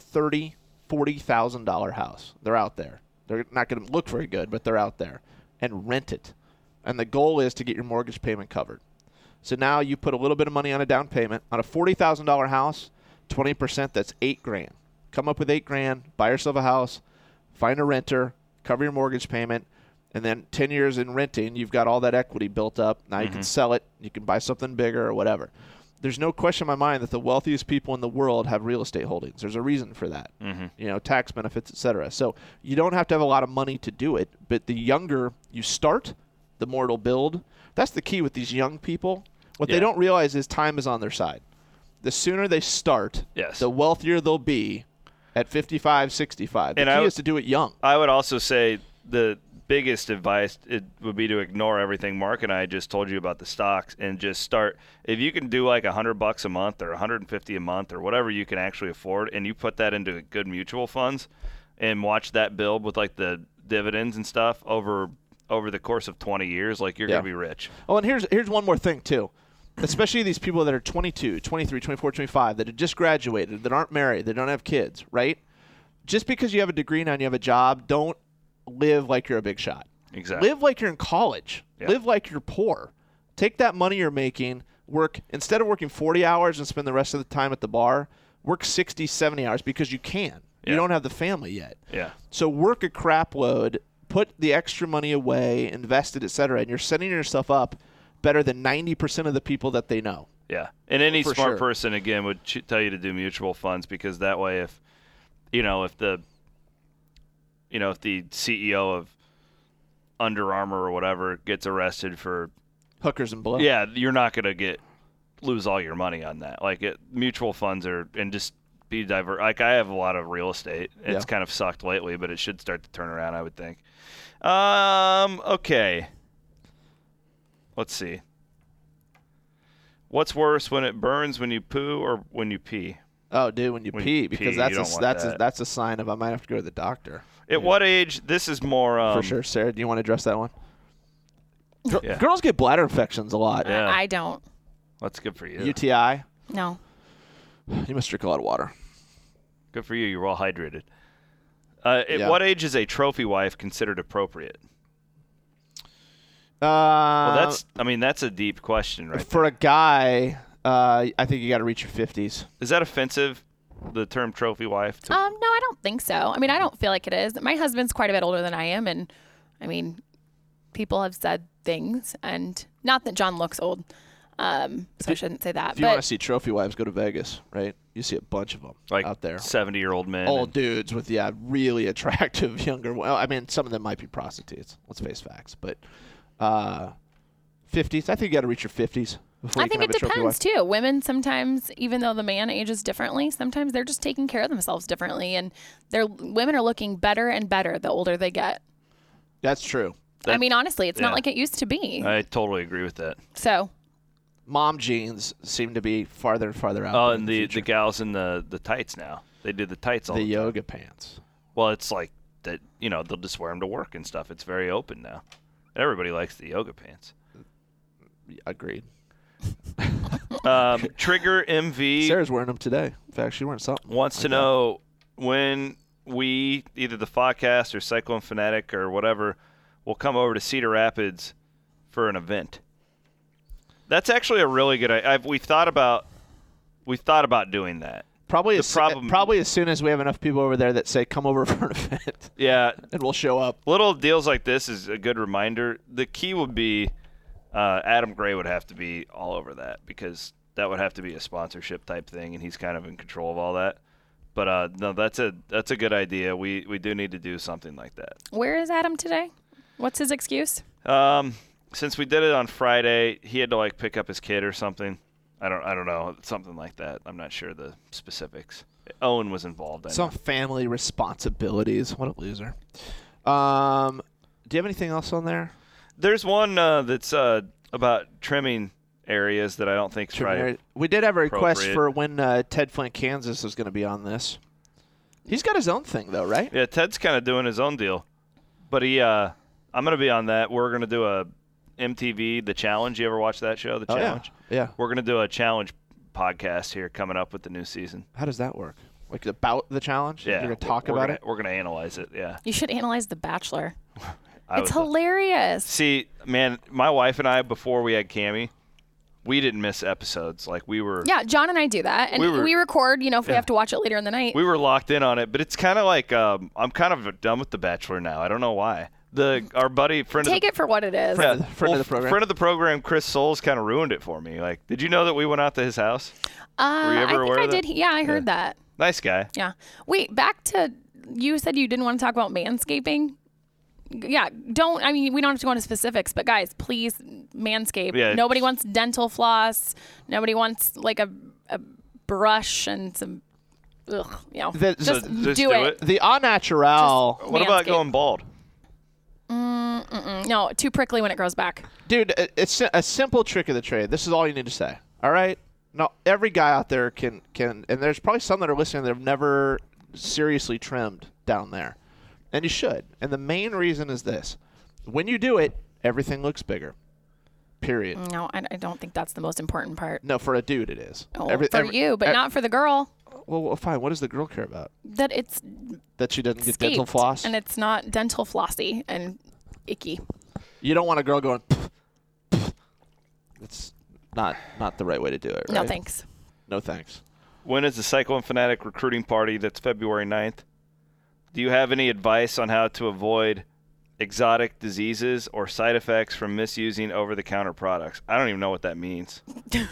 $30,000-$40,000 house. They're out there. They're not going to look very good, but they're out there, and rent it. And the goal is to get your mortgage payment covered. So now you put a little bit of money on a down payment on a $40,000 house. 20%, that's $8,000. Come up with $8,000, buy yourself a house, find a renter, cover your mortgage payment, and then 10 years in renting, you've got all that equity built up. Now you can sell it, you can buy something bigger or whatever. There's no question in my mind that the wealthiest people in the world have real estate holdings. There's a reason for that. Tax benefits, etc. So you don't have to have a lot of money to do it, but the younger you start, the more it'll build. That's the key with these young people. What they don't realize is time is on their side. The sooner they start, the wealthier they'll be at 55, 65. The key is to do it young. I would also say the biggest advice would be to ignore everything Mark and I just told you about the stocks and just start. If you can do like $100 a month or $150 a month or whatever you can actually afford, and you put that into good mutual funds and watch that build with like the dividends and stuff over the course of 20 years, like you're going to be rich. Oh, and here's one more thing too. Especially these people that are 22, 23, 24, 25, that have just graduated, that aren't married, that don't have kids, right? Just because you have a degree now and you have a job, don't live like you're a big shot. Exactly. Live like you're in college. Yeah. Live like you're poor. Take that money you're making, instead of working 40 hours and spend the rest of the time at the bar, work 60, 70 hours because you can. You don't have the family yet. Yeah. So work a crap load, put the extra money away, invest it, et cetera, and you're setting yourself up better than 90% of the people that they know. Yeah. And any smart person, again, would tell you to do mutual funds, because that way if the CEO of Under Armour or whatever gets arrested for hookers and blow. Yeah, you're not going to lose all your money on that. Like mutual funds and just be diverse. Like I have a lot of real estate. It's kind of sucked lately, but it should start to turn around, I would think. Okay. Let's see. What's worse, when it burns when you poo or when you pee? Oh, dude, when you pee, because that's a sign of I might have to go to the doctor. At what age? This is more for sure. Sarah, do you want to address that one? Girls get bladder infections a lot. Yeah. I don't. That's good for you. UTI? No. You must drink a lot of water. Good for you. You're well hydrated. At what age is a trophy wife considered appropriate? Well, that's a deep question, right? For a guy, I think you got to reach your 50s. Is that offensive, the term trophy wife? No, I don't think so. I mean, I don't feel like it is. My husband's quite a bit older than I am, and I mean, people have said things, and not that John looks old, so I shouldn't say that. If you want to see trophy wives, go to Vegas, right? You see a bunch of them out there. 70-year-old men. Old dudes with, really attractive younger. Well, I mean, some of them might be prostitutes. Let's face facts. But 50s, I think you got to reach your 50s. I think it depends, too. Women sometimes, even though the man ages differently, sometimes they're just taking care of themselves differently. And women are looking better and better the older they get. That's true. I mean, honestly, it's not like it used to be. I totally agree with that. So... Mom jeans seem to be farther and farther out. Oh, and the gals in the tights now. They do the tights all the time. The yoga pants. Well, it's like that, they'll just wear them to work and stuff. It's very open now. Everybody likes the yoga pants. Agreed. Trigger MV. Sarah's wearing them today. In fact, she's wearing something. Wants to know when we, either the Podcast or Cyclone Fanatic or whatever, will come over to Cedar Rapids for an event. That's actually a really good idea. We've thought about doing that. Probably as soon as we have enough people over there that say, come over for an event. Yeah. And we'll show up. Little deals like this is a good reminder. The key would be Adam Gray would have to be all over that, because that would have to be a sponsorship type thing, and he's kind of in control of all that. But no, that's a good idea. We do need to do something like that. Where is Adam today? What's his excuse? Since we did it on Friday, he had to pick up his kid or something. I don't know, something like that. I'm not sure the specifics. Owen was involved. Some family responsibilities. What a loser. Do you have anything else on there? There's one that's about trimming areas that I don't think's right. We did have a request Appropriate. for when Ted Flint Kansas was going to be on this. He's got his own thing, though, right? Yeah, Ted's kind of doing his own deal. But I'm going to be on that. We're going to do a MTV, The Challenge. You ever watch that show, The Challenge? Yeah. We're going to do a challenge podcast here coming up with the new season. How does that work? Like about the challenge? Yeah. You're going to talk about it? We're going to analyze it, yeah. You should analyze The Bachelor. I It's would- hilarious. See, man, my wife and I, before we had Cammie, we didn't miss episodes. Like, we were Yeah, John and I do that. And we record, if we have to watch it later in the night. we were locked in on it. But it's kind of like I'm kind of done with The Bachelor now. I don't know why. Our buddy, friend Take of it for what it is. Friend of the program. Friend of the program, Chris Souls, kind of ruined it for me. Like, did you know that we went out to his house? Were you ever I think aware I of that? did. Yeah, I heard that. Nice guy. Yeah. Wait, back to you said you didn't want to talk about manscaping. Yeah, we don't have to go into specifics, but guys, please manscape. Yeah. Nobody wants dental floss. Nobody wants like a brush and some just do it. The au natural. What about Manscaped. going bald? No, too prickly when it grows back. Dude, it's a simple trick of the trade. This is all you need to say. All right? No, every guy out there can and there's probably some that are listening that have never seriously trimmed down there. And you should. And the main reason is this. When you do it, everything looks bigger. Period. No, I don't think that's the most important part. No, for a dude it is. Oh, for you, but not for the girl. Well, fine. What does the girl care about? That it's That she doesn't get scaped, dental floss? and it's not dental flossy and icky. You don't want a girl going, "Pff, pff." It's not the right way to do it, right? No thanks. No thanks. When is the Cyclone Fanatic recruiting party? That's February 9th. Do you have any advice on how to avoid exotic diseases or side effects from misusing over-the-counter products? I don't even know what that means.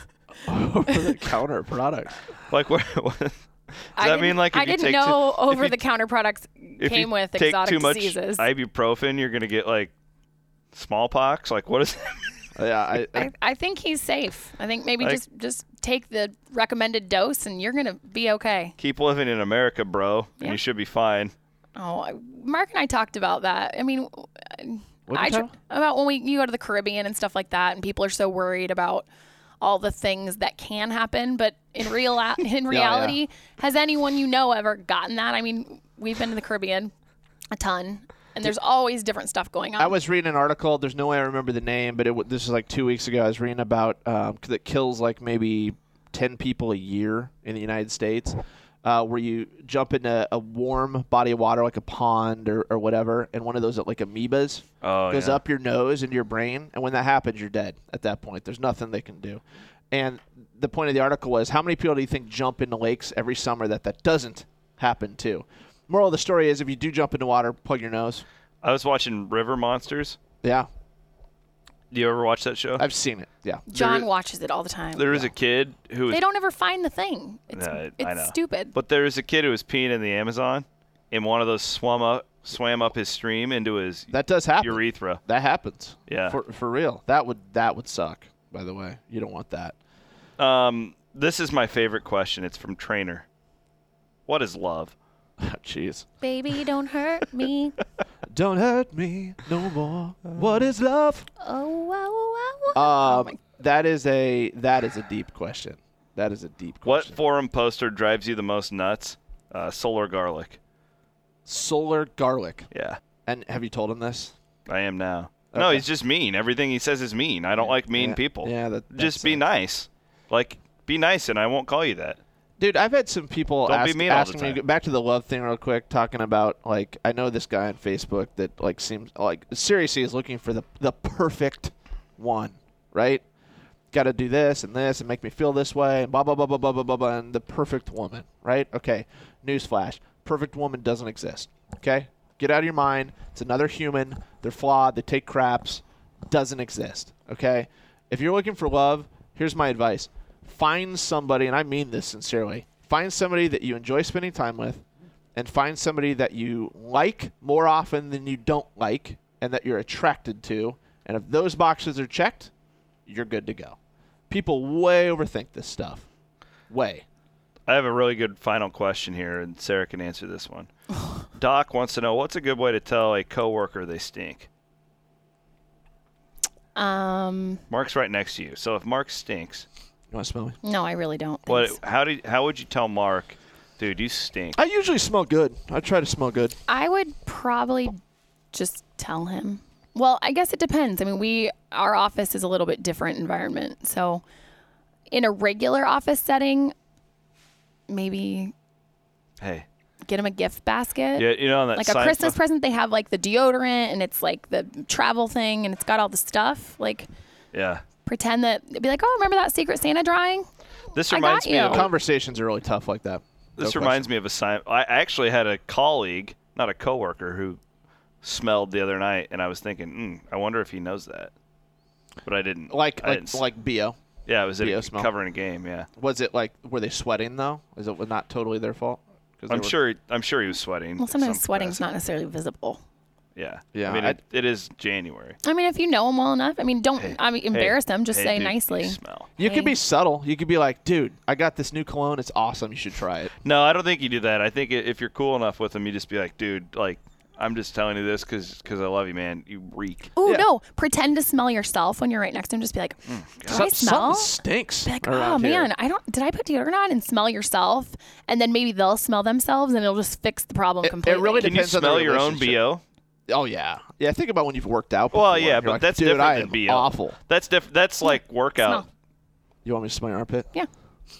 Over-the-counter product. Like, what does that mean? Like, if I you didn't take know if you- over-the-counter products if came you with take exotic too much diseases. ibuprofen, you're gonna get like smallpox. Like, what is that? Yeah, I think he's safe. I think maybe just take the recommended dose and you're gonna be okay. Keep living in America, bro, and Yeah. you should be fine. Oh, Mark and I talked about that. I mean, talk? about when you go to the Caribbean and stuff like that, and people are so worried about all the things that can happen. But in reality, has anyone ever gotten that? I mean, we've been to the Caribbean a ton, and there's always different stuff going on. I was reading an article. There's no way I remember the name, but this is like 2 weeks ago. I was reading about that kills like maybe 10 people a year in the United States, where you jump into a warm body of water like a pond or whatever, and one of those like amoebas goes up your nose into your brain, and when that happens, you're dead at that point. There's nothing they can do. And the point of the article was, how many people do you think jump into lakes every summer that doesn't happen to? Moral of the story is, if you do jump into water, plug your nose. I was watching River Monsters. Yeah. Do you ever watch that show? I've seen it, yeah. John watches it all the time. There was a kid who was They don't ever find the thing. It's, I it's know. stupid. But there was a kid who was peeing in the Amazon, and one of those swam up his stream into his That does happen. urethra. That happens. Yeah. For real. That would suck, by the way. You don't want that. This is my favorite question. It's from Trainer. What is love? Jeez. Baby, don't hurt me. Don't hurt me no more. What is love? Oh, That is a deep question. That is a deep What question. forum poster drives you the most nuts? Solar Garlic. Solar Garlic. Yeah, And have you told him this? I am now. No, Okay. he's just mean. Everything he says is mean. I don't like mean people. Yeah, just be nice. Like, be nice, and I won't call you that. Dude, I've had some people Don't be mean all the asking me, time. back to the love thing real quick, talking about, like, I know this guy on Facebook that, like, seems, like, seriously is looking for the perfect one, right? Got to do this and make me feel this way, and blah, blah, blah, blah, blah, blah, blah, blah, and the perfect woman, right? Okay, newsflash. Perfect woman doesn't exist, okay? Get out of your mind. It's another human. They're flawed. They take craps. Doesn't exist, okay? If you're looking for love, here's my advice. Find somebody, and I mean this sincerely, find somebody that you enjoy spending time with, and find somebody that you like more often than you don't like, and that you're attracted to. And if those boxes are checked, you're good to go. People way overthink this stuff. Way. I have a really good final question here, and Sarah can answer this one. Doc wants to know, what's a good way to tell a coworker they stink? Mark's right next to you. So if Mark stinks, You want to smell me? No, I really don't. what? Thanks. How would you tell Mark, dude, you stink? I usually smell good. I try to smell good. I would probably just tell him. Well, I guess it depends. I mean, our office is a little bit different environment. So in a regular office setting, maybe Hey. get him a gift basket. Yeah, you know, on that like a Christmas present, they have like the deodorant and it's like the travel thing and it's got all the stuff. Like, Yeah. pretend that, be like, oh, remember that Secret Santa drawing? This I reminds got me you. of Conversations are really tough like that. This reminds me of a sign. I actually had a colleague, not a coworker, who smelled the other night, and I was thinking, I wonder if he knows that. But I didn't. Like BO. Yeah, it was BO smell. covering a game. Yeah. Was it like, were they sweating though? Is it not totally their fault? I'm sure he was sweating. Well, in sometimes some sweating's capacity. not necessarily visible. Yeah. Yeah, I mean, it is January. I mean, if you know him well enough, I mean, don't embarrass them. Just say dude, nicely. You smell. You could be subtle. You could be like, dude, I got this new cologne. It's awesome. You should try it. No, I don't think you do that. I think if you're cool enough with him, you just be like, dude, like, I'm just telling you this because I love you, man. You reek. Oh, no. Pretend to smell yourself when you're right next to him. Just be like, do I smell? Something stinks. Be like, around oh, here. man, did I put deodorant on? And smell yourself. And then maybe they'll smell themselves and it'll just fix the problem completely. It really Can you depends on the smell your own relationship. BO? Oh yeah, yeah. Think about when you've worked out before. Well, yeah, You're but like, that's dude, different I than am BO. awful. That's like workout. Smell. You want me to smell your armpit? Yeah.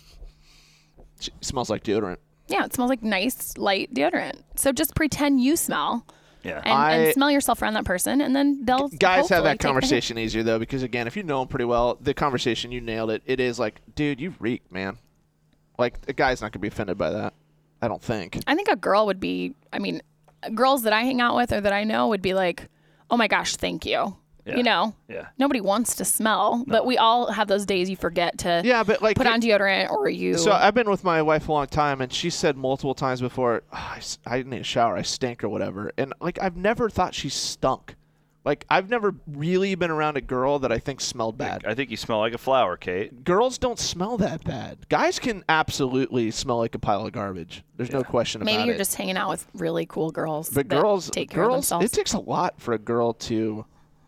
It smells like deodorant. Yeah, it smells like nice, light deodorant. So just pretend you smell. Yeah. And smell yourself around that person, and then they'll Guys have hopefully that take the hint. conversation easier though, because again, if you know them pretty well, the conversation you nailed it. It is like, dude, you reek, man. Like a guy's not gonna be offended by that. I don't think. I think a girl would be, I mean, girls that I hang out with or that I know would be like, oh my gosh, thank you. Yeah. You know? Yeah. Nobody wants to smell, but we all have those days you forget to but like put on deodorant or you. So I've been with my wife a long time, and she said multiple times before, I need a shower, I stink or whatever. And like I've never thought she stunk. Like I've never really been around a girl that I think smelled bad. I think you smell like a flower, Kate. Girls don't smell that bad. Guys can absolutely smell like a pile of garbage. There's no question about it. maybe you're just hanging out with really cool girls. But that girls, take care of themselves. it takes a lot for a girl to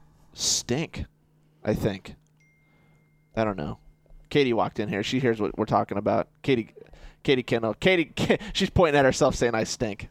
stink, I think. I don't know. Katie walked in here. She hears what we're talking about. Katie Kendall. Katie, she's pointing at herself saying, I stink.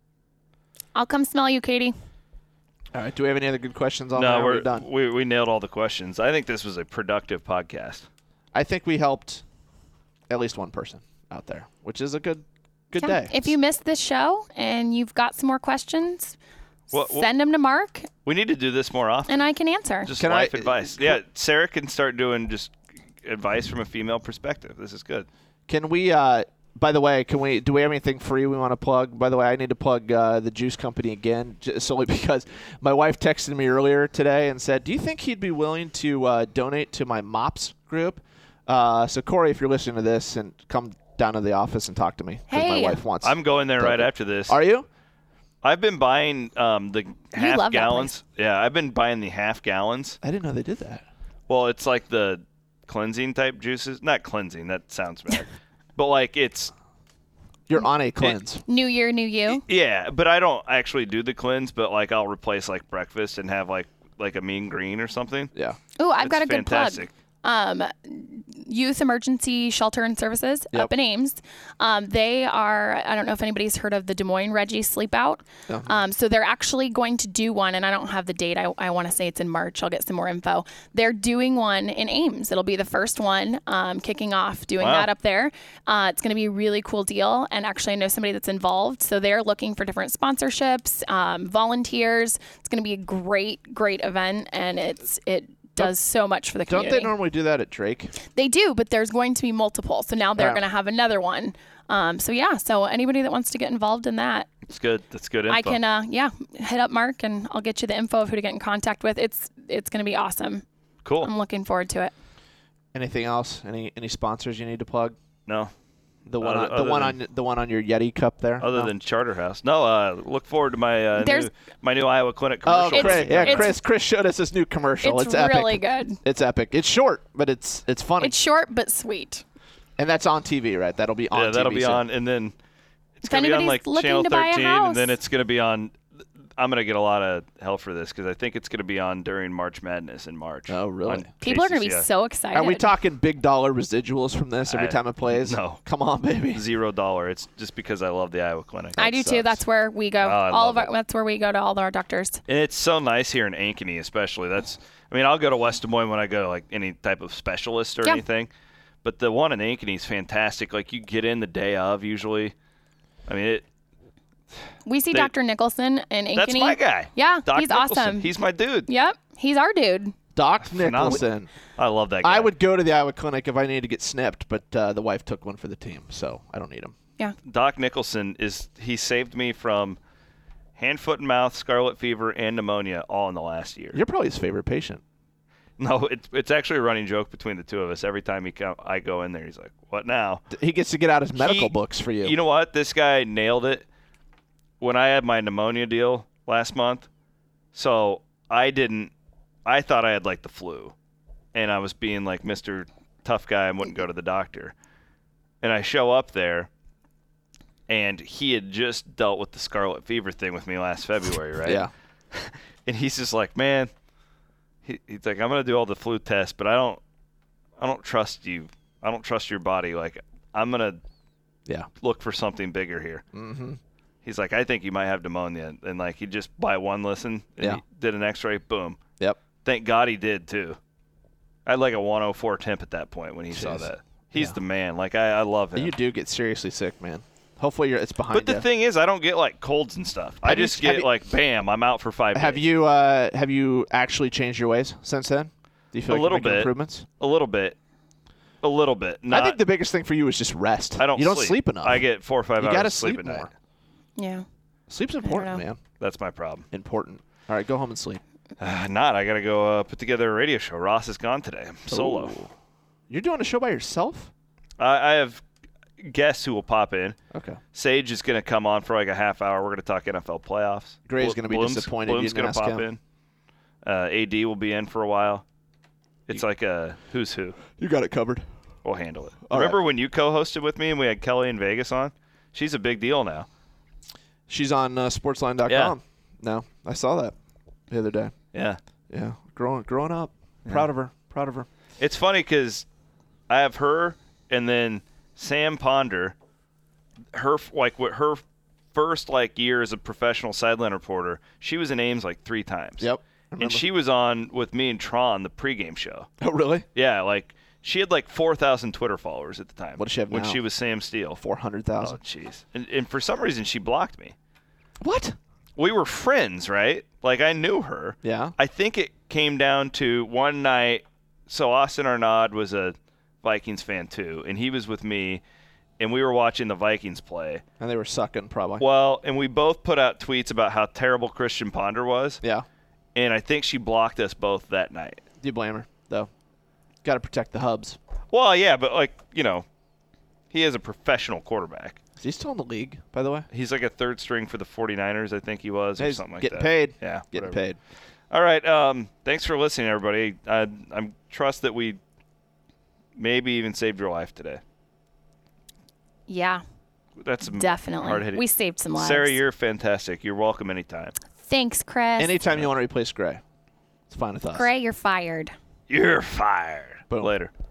I'll come smell you, Katie. All right. Do we have any other good questions on No, there? we're done. We nailed all the questions. I think this was a productive podcast. I think we helped at least one person out there, which is a good day. If you missed this show and you've got some more questions, Well, send them to Mark we need to do this more often. and I can answer. Just Can life I- advice. Yeah, Sarah can start doing just advice from a female perspective. This is good. Can we, by the way, do we have anything free we want to plug? By the way, I need to plug the juice company again, just solely because my wife texted me earlier today and said, do you think he'd be willing to donate to my MOPS group? So, Corey, if you're listening to this, and come down to the office and talk to me. 'Cause my Hey. wife wants. I'm going there right after this. Are you? I've been buying the half love that gallons. Yeah, I've been buying the half gallons. I didn't know they did that. Well, it's like the cleansing type juices. Not cleansing. That sounds bad. But like it's You're on a cleanse. New year, new you. yeah. But I don't actually do the cleanse. But like I'll replace like breakfast and have like a mean green or something. Yeah. Oh, I've got a It's good fantastic. plug. Youth Emergency Shelter and Services Yep. up in Ames. They are, I don't know if anybody's heard of the Des Moines Reggie Sleep Out. So they're actually going to do one, and I don't have the date. I want to say it's in March. I'll get some more info. They're doing one in Ames. It'll be the first one kicking off doing Wow. that up there. It's going to be a really cool deal, and actually I know somebody that's involved. So they're looking for different sponsorships, volunteers. It's going to be a great event, and it does so much for the Don't community. they normally do that at Drake? They do, but there's going to be multiple. So now they're Yeah. going to have another one. So anybody that wants to get involved in that, It's good. That's good info. I can hit up Mark and I'll get you the info of who to get in contact with. It's going to be awesome. Cool. I'm looking forward to it. Anything else? Any sponsors you need to plug? No. The one Other the one on your Yeti cup there. Other No? than Charterhouse. No, look forward to my There's- new Iowa Clinic Oh, commercial. Chris showed us this new commercial. It's epic. really good. It's epic. It's short, but it's funny. It's short but sweet. And that's on TV, right? That'll be on Yeah, that'll TV be soon. on, and then it's If going to be on anybody's like looking Channel to buy a 13, and then house. it's going to be on I'm gonna get a lot of hell for this because I think it's gonna be on during March Madness in March. Oh, really? People are gonna be so excited. Are we talking big dollar residuals from this every time it plays? No. Come on, baby. $0. It's just because I love the Iowa Clinic. I do too. That's where we go. That's where we go to all of our doctors. And it's so nice here in Ankeny, especially. I'll go to West Des Moines when I go to like any type of specialist or anything. But the one in Ankeny is fantastic. Like you get in the day of usually. I mean it. We see Dr. Nicholson in Ankeny. That's my guy. Yeah, Doc he's Nicholson. awesome. He's my dude. Yep, he's our dude. Doc Nicholson. I love that guy. I would go to the Iowa Clinic if I needed to get snipped, but the wife took one for the team, so I don't need him. Yeah. Doc Nicholson he saved me from hand, foot, and mouth, scarlet fever, and pneumonia all in the last year. You're probably his favorite patient. No, it's actually a running joke between the two of us. Every time I go in there, he's like, "What now?" He gets to get out his medical books for you. You know what? This guy nailed it. When I had my pneumonia deal last month, so I thought I had like the flu, and I was being like Mr. Tough Guy and wouldn't go to the doctor. And I show up there, and he had just dealt with the scarlet fever thing with me last February, right? Yeah. And he's just like, man, he's like, I'm gonna do all the flu tests, but I don't trust you. I don't trust your body. Like, I'm gonna look for something bigger here. Mm-hmm. He's like, I think you might have pneumonia. And, like, he just, by one listen, and he did an x-ray, boom. Yep. Thank God he did, too. I had, like, a 104 temp at that point when he saw that. He's the man. Like, I love him. You do get seriously sick, man. Hopefully it's behind you. But the thing is, I don't get, like, colds and stuff. I just get, like, bam, I'm out for 5 days. Have you actually changed your ways since then? Do you feel like you're making improvements? A little bit. A little bit. I think the biggest thing for you is just rest. You don't sleep enough. I get 4 or 5 hours You got to of sleep sleep at more. night. Yeah. Sleep's important, man. That's my problem. Important. All right, go home and sleep. I got to go put together a radio show. Ross is gone today. I'm solo. Ooh. You're doing a show by yourself? I have guests who will pop in. Okay. Sage is going to come on for like a half hour. We're going to talk NFL playoffs. Gray's going to be disappointed. Bloom's going to pop in. AD will be in for a while. It's like a who's who. You got it covered. We'll handle it. Remember when you co-hosted with me and we had Kelly in Vegas on? She's a big deal now. She's on sportsline.com. Yeah. No, I saw that the other day. Yeah. Yeah. Growing up. Proud of her. It's funny because I have her and then Sam Ponder. Her first year as a professional sideline reporter, she was in Ames like 3 times. Yep. And she was on with me and Tron, the pregame show. Oh, really? Yeah, like she had like 4,000 Twitter followers at the time. What does she have when now? she was Sam Steele? 400,000. Oh, jeez. And for some reason, she blocked me. What? We were friends, right? Like, I knew her. Yeah. I think it came down to one night. So Austin Arnaud was a Vikings fan, too, and he was with me, and we were watching the Vikings play. And they were sucking, probably. Well, and we both put out tweets about how terrible Christian Ponder was. Yeah. And I think she blocked us both that night. Do you blame her, though? Got to protect the hubs. Well, yeah, but, he is a professional quarterback. Is he still in the league, by the way? He's like a third string for the 49ers, I think he was, or something like that. Getting paid. Yeah. Getting whatever. paid. All right. Thanks for listening, everybody. I trust that we maybe even saved your life today. Yeah. That's definitely hard-hitting. We saved some lives. Sarah, you're fantastic. You're welcome anytime. Thanks, Chris. Anytime you want to replace Gray, it's fine with us. Gray, you're fired. You're fired. Boom. Later.